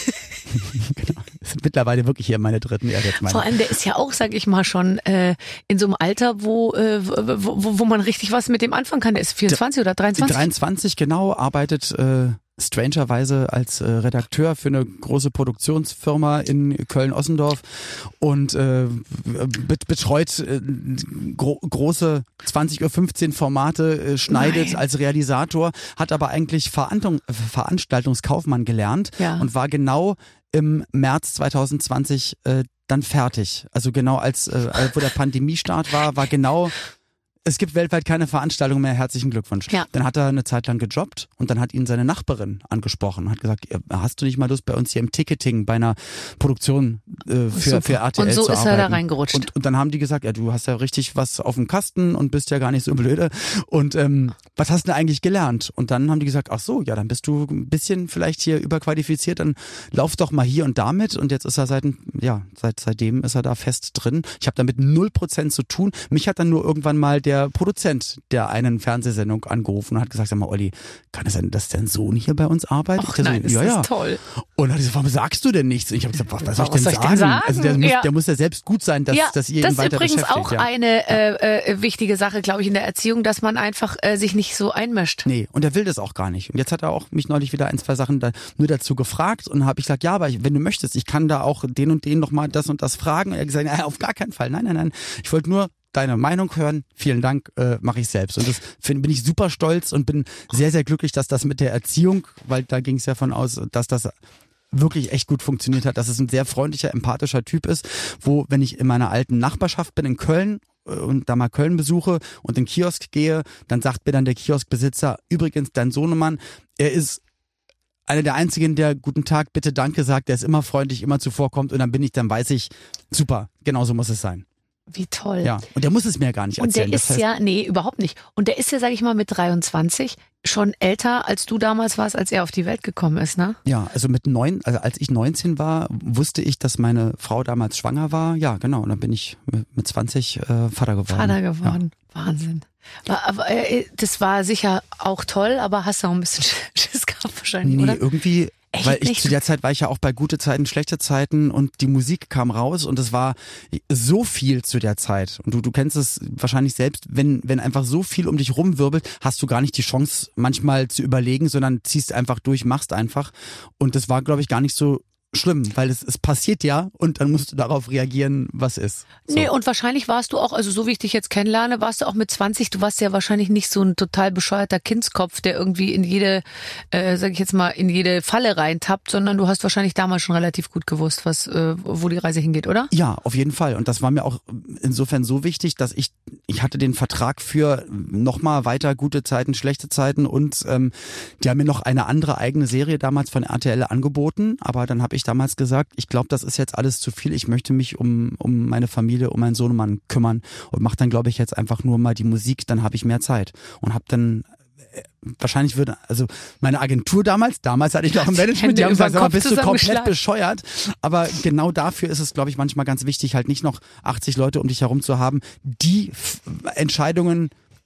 Genau. Das sind mittlerweile wirklich hier meine dritten. Ja, jetzt meine. Vor allem, der ist ja auch, sag ich mal, schon äh, in so einem Alter, wo, äh, wo, wo, wo man richtig was mit dem anfangen kann. Der ist vierundzwanzig oder dreiundzwanzig? dreiundzwanzig, genau, arbeitet äh, strangerweise als äh, Redakteur für eine große Produktionsfirma in Köln-Ossendorf und äh, bet- betreut äh, gro- große zwanzig Uhr fünfzehn Formate, äh, schneidet Nein. als Realisator, hat aber eigentlich Verantung- Veranstaltungskaufmann gelernt ja. und war genau im März zwanzig zwanzig äh, dann fertig. Also genau als äh, wo der Pandemiestart war, war genau es gibt weltweit keine Veranstaltung mehr, herzlichen Glückwunsch. Ja. Dann hat er eine Zeit lang gejobbt und dann hat ihn seine Nachbarin angesprochen und hat gesagt, hast du nicht mal Lust bei uns hier im Ticketing bei einer Produktion äh, für, für R T L und so zu ist arbeiten? Er da reingerutscht. Und, und dann haben die gesagt, ja, du hast ja richtig was auf dem Kasten und bist ja gar nicht so blöde und ähm, was hast du denn eigentlich gelernt? Und dann haben die gesagt, ach so, ja, dann bist du ein bisschen vielleicht hier überqualifiziert, dann lauf doch mal hier und damit und jetzt ist er seit, ja, seit seitdem ist er da fest drin. Ich habe damit null Prozent zu tun. Mich hat dann nur irgendwann mal der der Produzent der einen Fernsehsendung angerufen und hat gesagt, sag mal, Olli, kann es sein, dass dein Sohn hier bei uns arbeitet? Ach nein, so, ist ja, das ja. toll. Und dann hat er gesagt, warum sagst du denn nichts? Und ich habe gesagt, was, was soll ich Was denn soll ich sagen? denn sagen? Also der muss, Ja. der muss ja selbst gut sein, dass, ja, dass ihr das ihn weiter ist übrigens beschäftigt. auch ja. eine äh, äh, wichtige Sache, glaube ich, in der Erziehung, dass man einfach äh, sich nicht so einmischt. Nee, und er will das auch gar nicht. Und jetzt hat er auch mich neulich wieder ein, zwei Sachen da nur dazu gefragt und habe ich gesagt, ja, aber ich, wenn du möchtest, ich kann da auch den und den nochmal das und das fragen. Und er hat gesagt, ja, auf gar keinen Fall. Nein, nein, nein. Ich wollte nur deine Meinung hören. Vielen Dank, äh, mache ich selbst. Und das find, bin ich super stolz und bin sehr, sehr glücklich, dass das mit der Erziehung, weil da ging es ja von aus, dass das wirklich echt gut funktioniert hat, dass es ein sehr freundlicher, empathischer Typ ist, wo, wenn ich in meiner alten Nachbarschaft bin in Köln und da mal Köln besuche und in den Kiosk gehe, dann sagt mir dann der Kioskbesitzer, übrigens, dein Sohnemann, er ist einer der einzigen, der guten Tag, bitte, danke sagt, der ist immer freundlich, immer zuvorkommt und dann bin ich, dann weiß ich, super, genau so muss es sein. Wie toll. Ja, und der muss es mir gar nicht erzählen. Und der ist das heißt, ja, nee, überhaupt nicht. Und der ist ja, sag ich mal, mit dreiundzwanzig schon älter, als du damals warst, als er auf die Welt gekommen ist, ne? Ja, also mit neun, also als ich neunzehn war, wusste ich, dass meine Frau damals schwanger war. Ja, genau. Und dann bin ich mit zwanzig äh, Vater geworden. Vater geworden. Ja. Wahnsinn. Aber, aber äh, das war sicher auch toll, aber hast du auch ein bisschen Schiss gehabt wahrscheinlich, nee, oder? irgendwie. Echt Weil ich nicht? zu der Zeit war ich ja auch bei gute Zeiten, schlechte Zeiten und die Musik kam raus und es war so viel zu der Zeit. Und du, du kennst es wahrscheinlich selbst, wenn, wenn einfach so viel um dich rumwirbelt, hast du gar nicht die Chance manchmal zu überlegen, sondern ziehst einfach durch, machst einfach. Und das war, glaube ich, gar nicht so schlimm, weil es, es passiert ja und dann musst du darauf reagieren, was ist. So. Nee, und wahrscheinlich warst du auch, also so wie ich dich jetzt kennenlerne, warst du auch mit zwanzig, du warst ja wahrscheinlich nicht so ein total bescheuerter Kindskopf, der irgendwie in jede, äh, sag ich jetzt mal, in jede Falle reintappt, sondern du hast wahrscheinlich damals schon relativ gut gewusst, was, äh, wo die Reise hingeht, oder? Ja, auf jeden Fall. Und das war mir auch insofern so wichtig, dass ich, ich hatte den Vertrag für nochmal weiter gute Zeiten, schlechte Zeiten und ähm, die haben mir noch eine andere eigene Serie damals von R T L angeboten, aber dann habe ich damals gesagt, ich glaube, das ist jetzt alles zu viel. Ich möchte mich um um meine Familie, um meinen Sohnemann kümmern und mache dann, glaube ich, jetzt einfach nur mal die Musik. Dann habe ich mehr Zeit und habe dann äh, wahrscheinlich würde, also meine Agentur damals, damals hatte ich noch ein Management, die haben gesagt, sag mal, bist du komplett bescheuert. Aber genau dafür ist es, glaube ich, manchmal ganz wichtig, halt nicht noch achtzig Leute um dich herum zu haben, die F- Entscheidungen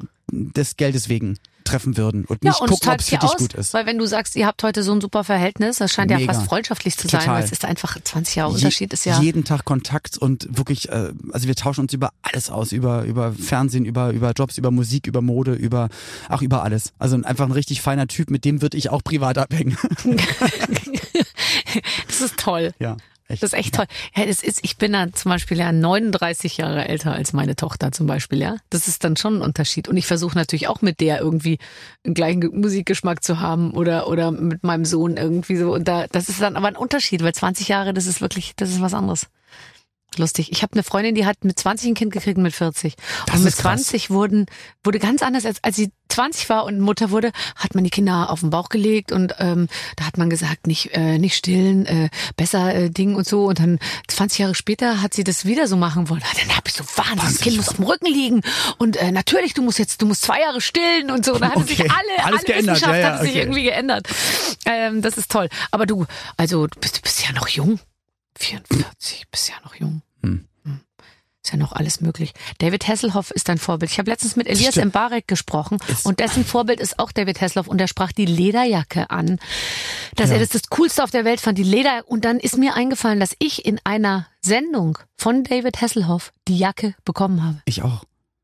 des Geldes wegen treffen würden und nicht ja, und gucken, ob es für dich aus, gut ist. Weil wenn du sagst, ihr habt heute so ein super Verhältnis, das scheint Mega. ja fast freundschaftlich zu sein, Total. weil es ist einfach zwanzig Jahre Unterschied ist ja. Jeden Tag Kontakt und wirklich, äh, also wir tauschen uns über alles aus, über über Fernsehen, über über Jobs, über Musik, über Mode, über auch über alles. Also einfach ein richtig feiner Typ, mit dem würde ich auch privat abhängen. Das ist toll. Ja. Echt? Das ist echt toll. Ja, das ist, ich bin dann zum Beispiel ja neununddreißig Jahre älter als meine Tochter zum Beispiel, ja. Das ist dann schon ein Unterschied. Und ich versuche natürlich auch mit der irgendwie einen gleichen Musikgeschmack zu haben oder, oder mit meinem Sohn irgendwie so. Und da, das ist dann aber ein Unterschied, weil zwanzig Jahre, das ist wirklich, das ist was anderes. Lustig. Ich habe eine Freundin, die hat mit zwanzig ein Kind gekriegt und mit vierzig. Das und mit ist krass. zwanzig wurden, wurde ganz anders, als, als sie zwanzig war und Mutter wurde, hat man die Kinder auf den Bauch gelegt und ähm, da hat man gesagt, nicht äh, nicht stillen, äh, besser äh, Ding und so. Und dann zwanzig Jahre später hat sie das wieder so machen wollen. Dann habe ich so, Wahnsinn, das Kind muss auf dem Rücken liegen und äh, natürlich, du musst jetzt, du musst zwei Jahre stillen und so. Und da hat Okay. sich alle, Alles alle geändert. Wissenschaft Ja, ja, hat sich okay. irgendwie geändert. Ähm, das ist toll. Aber du, also du bist, du bist ja noch jung. vierundvierzig, bist ja noch jung. Hm. Ist ja noch alles möglich. David Hasselhoff ist dein Vorbild. Ich habe letztens mit Elias Stimmt. Mbarek gesprochen Ist- und dessen Vorbild ist auch David Hasselhoff und er sprach die Lederjacke an, dass Ja. er das das Coolste auf der Welt fand, die Leder. Und dann ist mir eingefallen, dass ich in einer Sendung von David Hasselhoff die Jacke bekommen habe. Ich auch.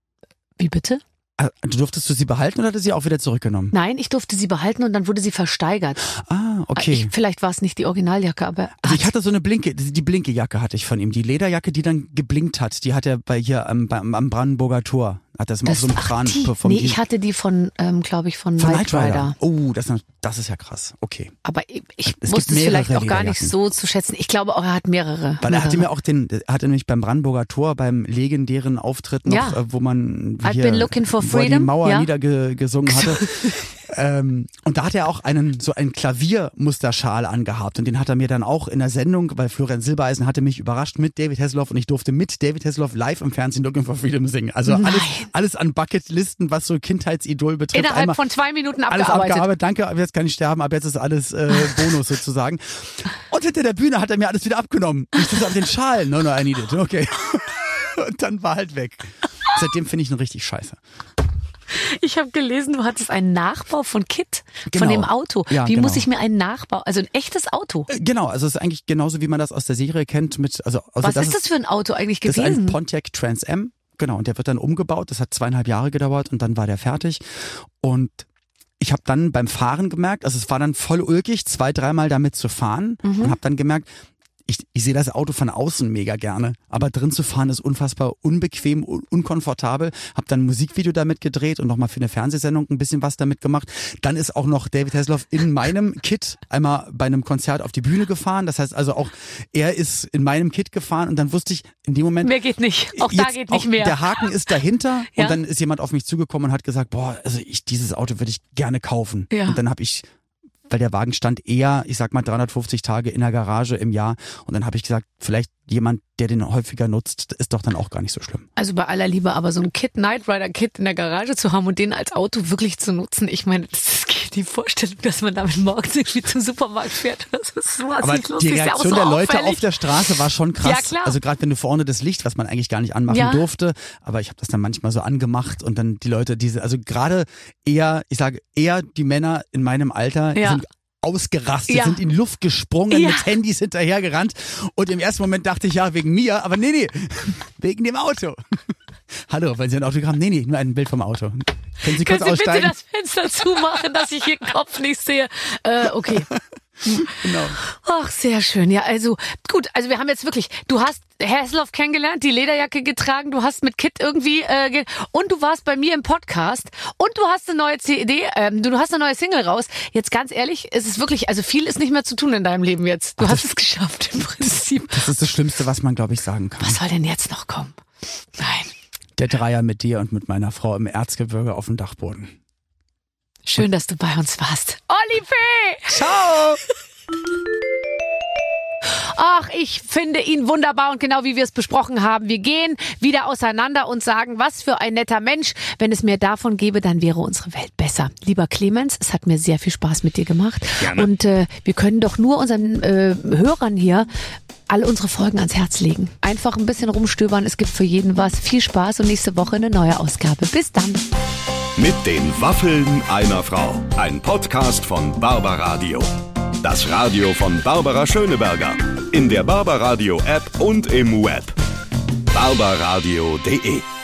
Wie bitte? Ah, Du durftest du sie behalten oder hat er sie auch wieder zurückgenommen? Nein, ich durfte sie behalten und dann wurde sie versteigert. Ah, okay. Ich, vielleicht war es nicht die Originaljacke, aber Also ich hatte so eine blinke, die blinke Jacke hatte ich von ihm. Die Lederjacke, die dann geblinkt hat, die hat er bei hier am, beim, am Brandenburger Tor. Hat das, das, auf so einem ach, Kran die, vom nee, ich hatte die von, ähm, glaube ich, von, von Knight Rider. Oh, das, das ist ja krass. Okay. Aber ich, ich Es gibt wusste es mehrere vielleicht auch gar nicht Lederjacken. so zu schätzen. Ich glaube auch, er hat mehrere. Weil er hatte mehrere. mir auch den, er hatte nämlich beim Brandenburger Tor, beim legendären Auftritt noch, Ja. äh, wo man I've hier, been looking for wo er die freedom, Mauer ja. niedergesungen hatte. ähm, und da hat er auch einen, so einen Klaviermusterschal angehabt und den hat er mir dann auch in der Sendung, weil Florian Silbereisen hatte mich überrascht mit David Hasselhoff und ich durfte mit David Hasselhoff live im Fernsehen Looking for Freedom singen. Also Nein. alles, alles an Bucketlisten, was so Kindheitsidol betrifft. Innerhalb Einmal von zwei Minuten alles abgearbeitet. abgearbeitet. Danke, ab jetzt kann ich sterben, ab jetzt ist alles äh, Bonus sozusagen. Und hinter der Bühne hat er mir alles wieder abgenommen. Ich dachte auf den Schal. No, no, I need it. Okay. Und dann war halt weg. Seitdem finde ich ihn richtig scheiße. Ich habe gelesen, du hattest einen Nachbau von Kit, Genau. von dem Auto. Ja, Wie genau. muss ich mir einen Nachbau, also ein echtes Auto? Äh, Genau, also es ist eigentlich genauso, wie man das aus der Serie kennt. Mit, also, also Was ist das für ein Auto eigentlich Das ist gewesen? ein Pontiac Trans Am. Genau, und der wird dann umgebaut. Das hat zweieinhalb Jahre gedauert und dann war der fertig. Und ich habe dann beim Fahren gemerkt, also es war dann voll ulkig, zwei, dreimal damit zu fahren Mhm. und habe dann gemerkt, ich, ich sehe das Auto von außen mega gerne, aber drin zu fahren ist unfassbar unbequem, un unkomfortabel. Habe dann ein Musikvideo damit gedreht und nochmal für eine Fernsehsendung ein bisschen was damit gemacht. Dann ist auch noch David Hasselhoff in meinem Kit einmal bei einem Konzert auf die Bühne gefahren. Das heißt also auch, er ist in meinem Kit gefahren und dann wusste ich in dem Moment, Mehr geht nicht. Auch da jetzt geht nicht auch mehr. Der Haken ist dahinter Ja. und dann ist jemand auf mich zugekommen und hat gesagt, boah, also ich dieses Auto würde ich gerne kaufen. Ja. Und dann habe ich, weil der Wagen stand eher, ich sag mal dreihundertfünfzig Tage in der Garage im Jahr und dann habe ich gesagt, vielleicht jemand, der den häufiger nutzt, ist doch dann auch gar nicht so schlimm. Also bei aller Liebe, aber so ein Kit, Knight Rider Kit in der Garage zu haben und den als Auto wirklich zu nutzen, ich meine, das ist die Vorstellung, dass man damit morgens irgendwie zum Supermarkt fährt. Das ist so Aber lustig. die Ist ja auch Reaktion so der Leute auffällig. auf der Straße war schon krass. Ja, klar. Also gerade wenn du vorne das Licht, was man eigentlich gar nicht anmachen Ja. durfte, aber ich habe das dann manchmal so angemacht und dann die Leute, diese, also gerade eher, ich sage eher die Männer in meinem Alter Ja. sind ausgerastet, Ja. sind in die Luft gesprungen, Ja. mit Handys hinterhergerannt und im ersten Moment dachte ich, ja, wegen mir, aber nee, nee, wegen dem Auto. Hallo, wenn Sie ein Autogramm, nee, nee, nur ein Bild vom Auto. Können Sie kurz Können Sie bitte aussteigen? das Fenster zumachen, dass ich Ihren Kopf nicht sehe? Äh, okay. Genau. Ach, sehr schön. Ja, also gut, also wir haben jetzt wirklich, du hast Hasselhoff kennengelernt, die Lederjacke getragen, du hast mit Kit irgendwie äh, ge und du warst bei mir im Podcast und du hast eine neue C D, ähm, du, du hast eine neue Single raus. Jetzt ganz ehrlich, es ist wirklich, also viel ist nicht mehr zu tun in deinem Leben jetzt. Du Ach, hast das- es geschafft im Prinzip. Das ist das Schlimmste, was man, glaube ich, sagen kann. Was soll denn jetzt noch kommen? Nein. Der Dreier mit dir und mit meiner Frau im Erzgebirge auf dem Dachboden. Schön, dass du bei uns warst. Olli P! Ciao! Ach, ich finde ihn wunderbar und genau wie wir es besprochen haben. Wir gehen wieder auseinander und sagen, was für ein netter Mensch. Wenn es mehr davon gäbe, dann wäre unsere Welt besser. Lieber Clemens, es hat mir sehr viel Spaß mit dir gemacht. Gerne. Und äh, wir können doch nur unseren äh, Hörern hier alle unsere Folgen ans Herz legen. Einfach ein bisschen rumstöbern, es gibt für jeden was. Viel Spaß und nächste Woche eine neue Ausgabe. Bis dann. Mit den Waffeln einer Frau. Ein Podcast von Barbaradio. Das Radio von Barbara Schöneberger. In der Barbaradio App und im Web. barbaradio punkt de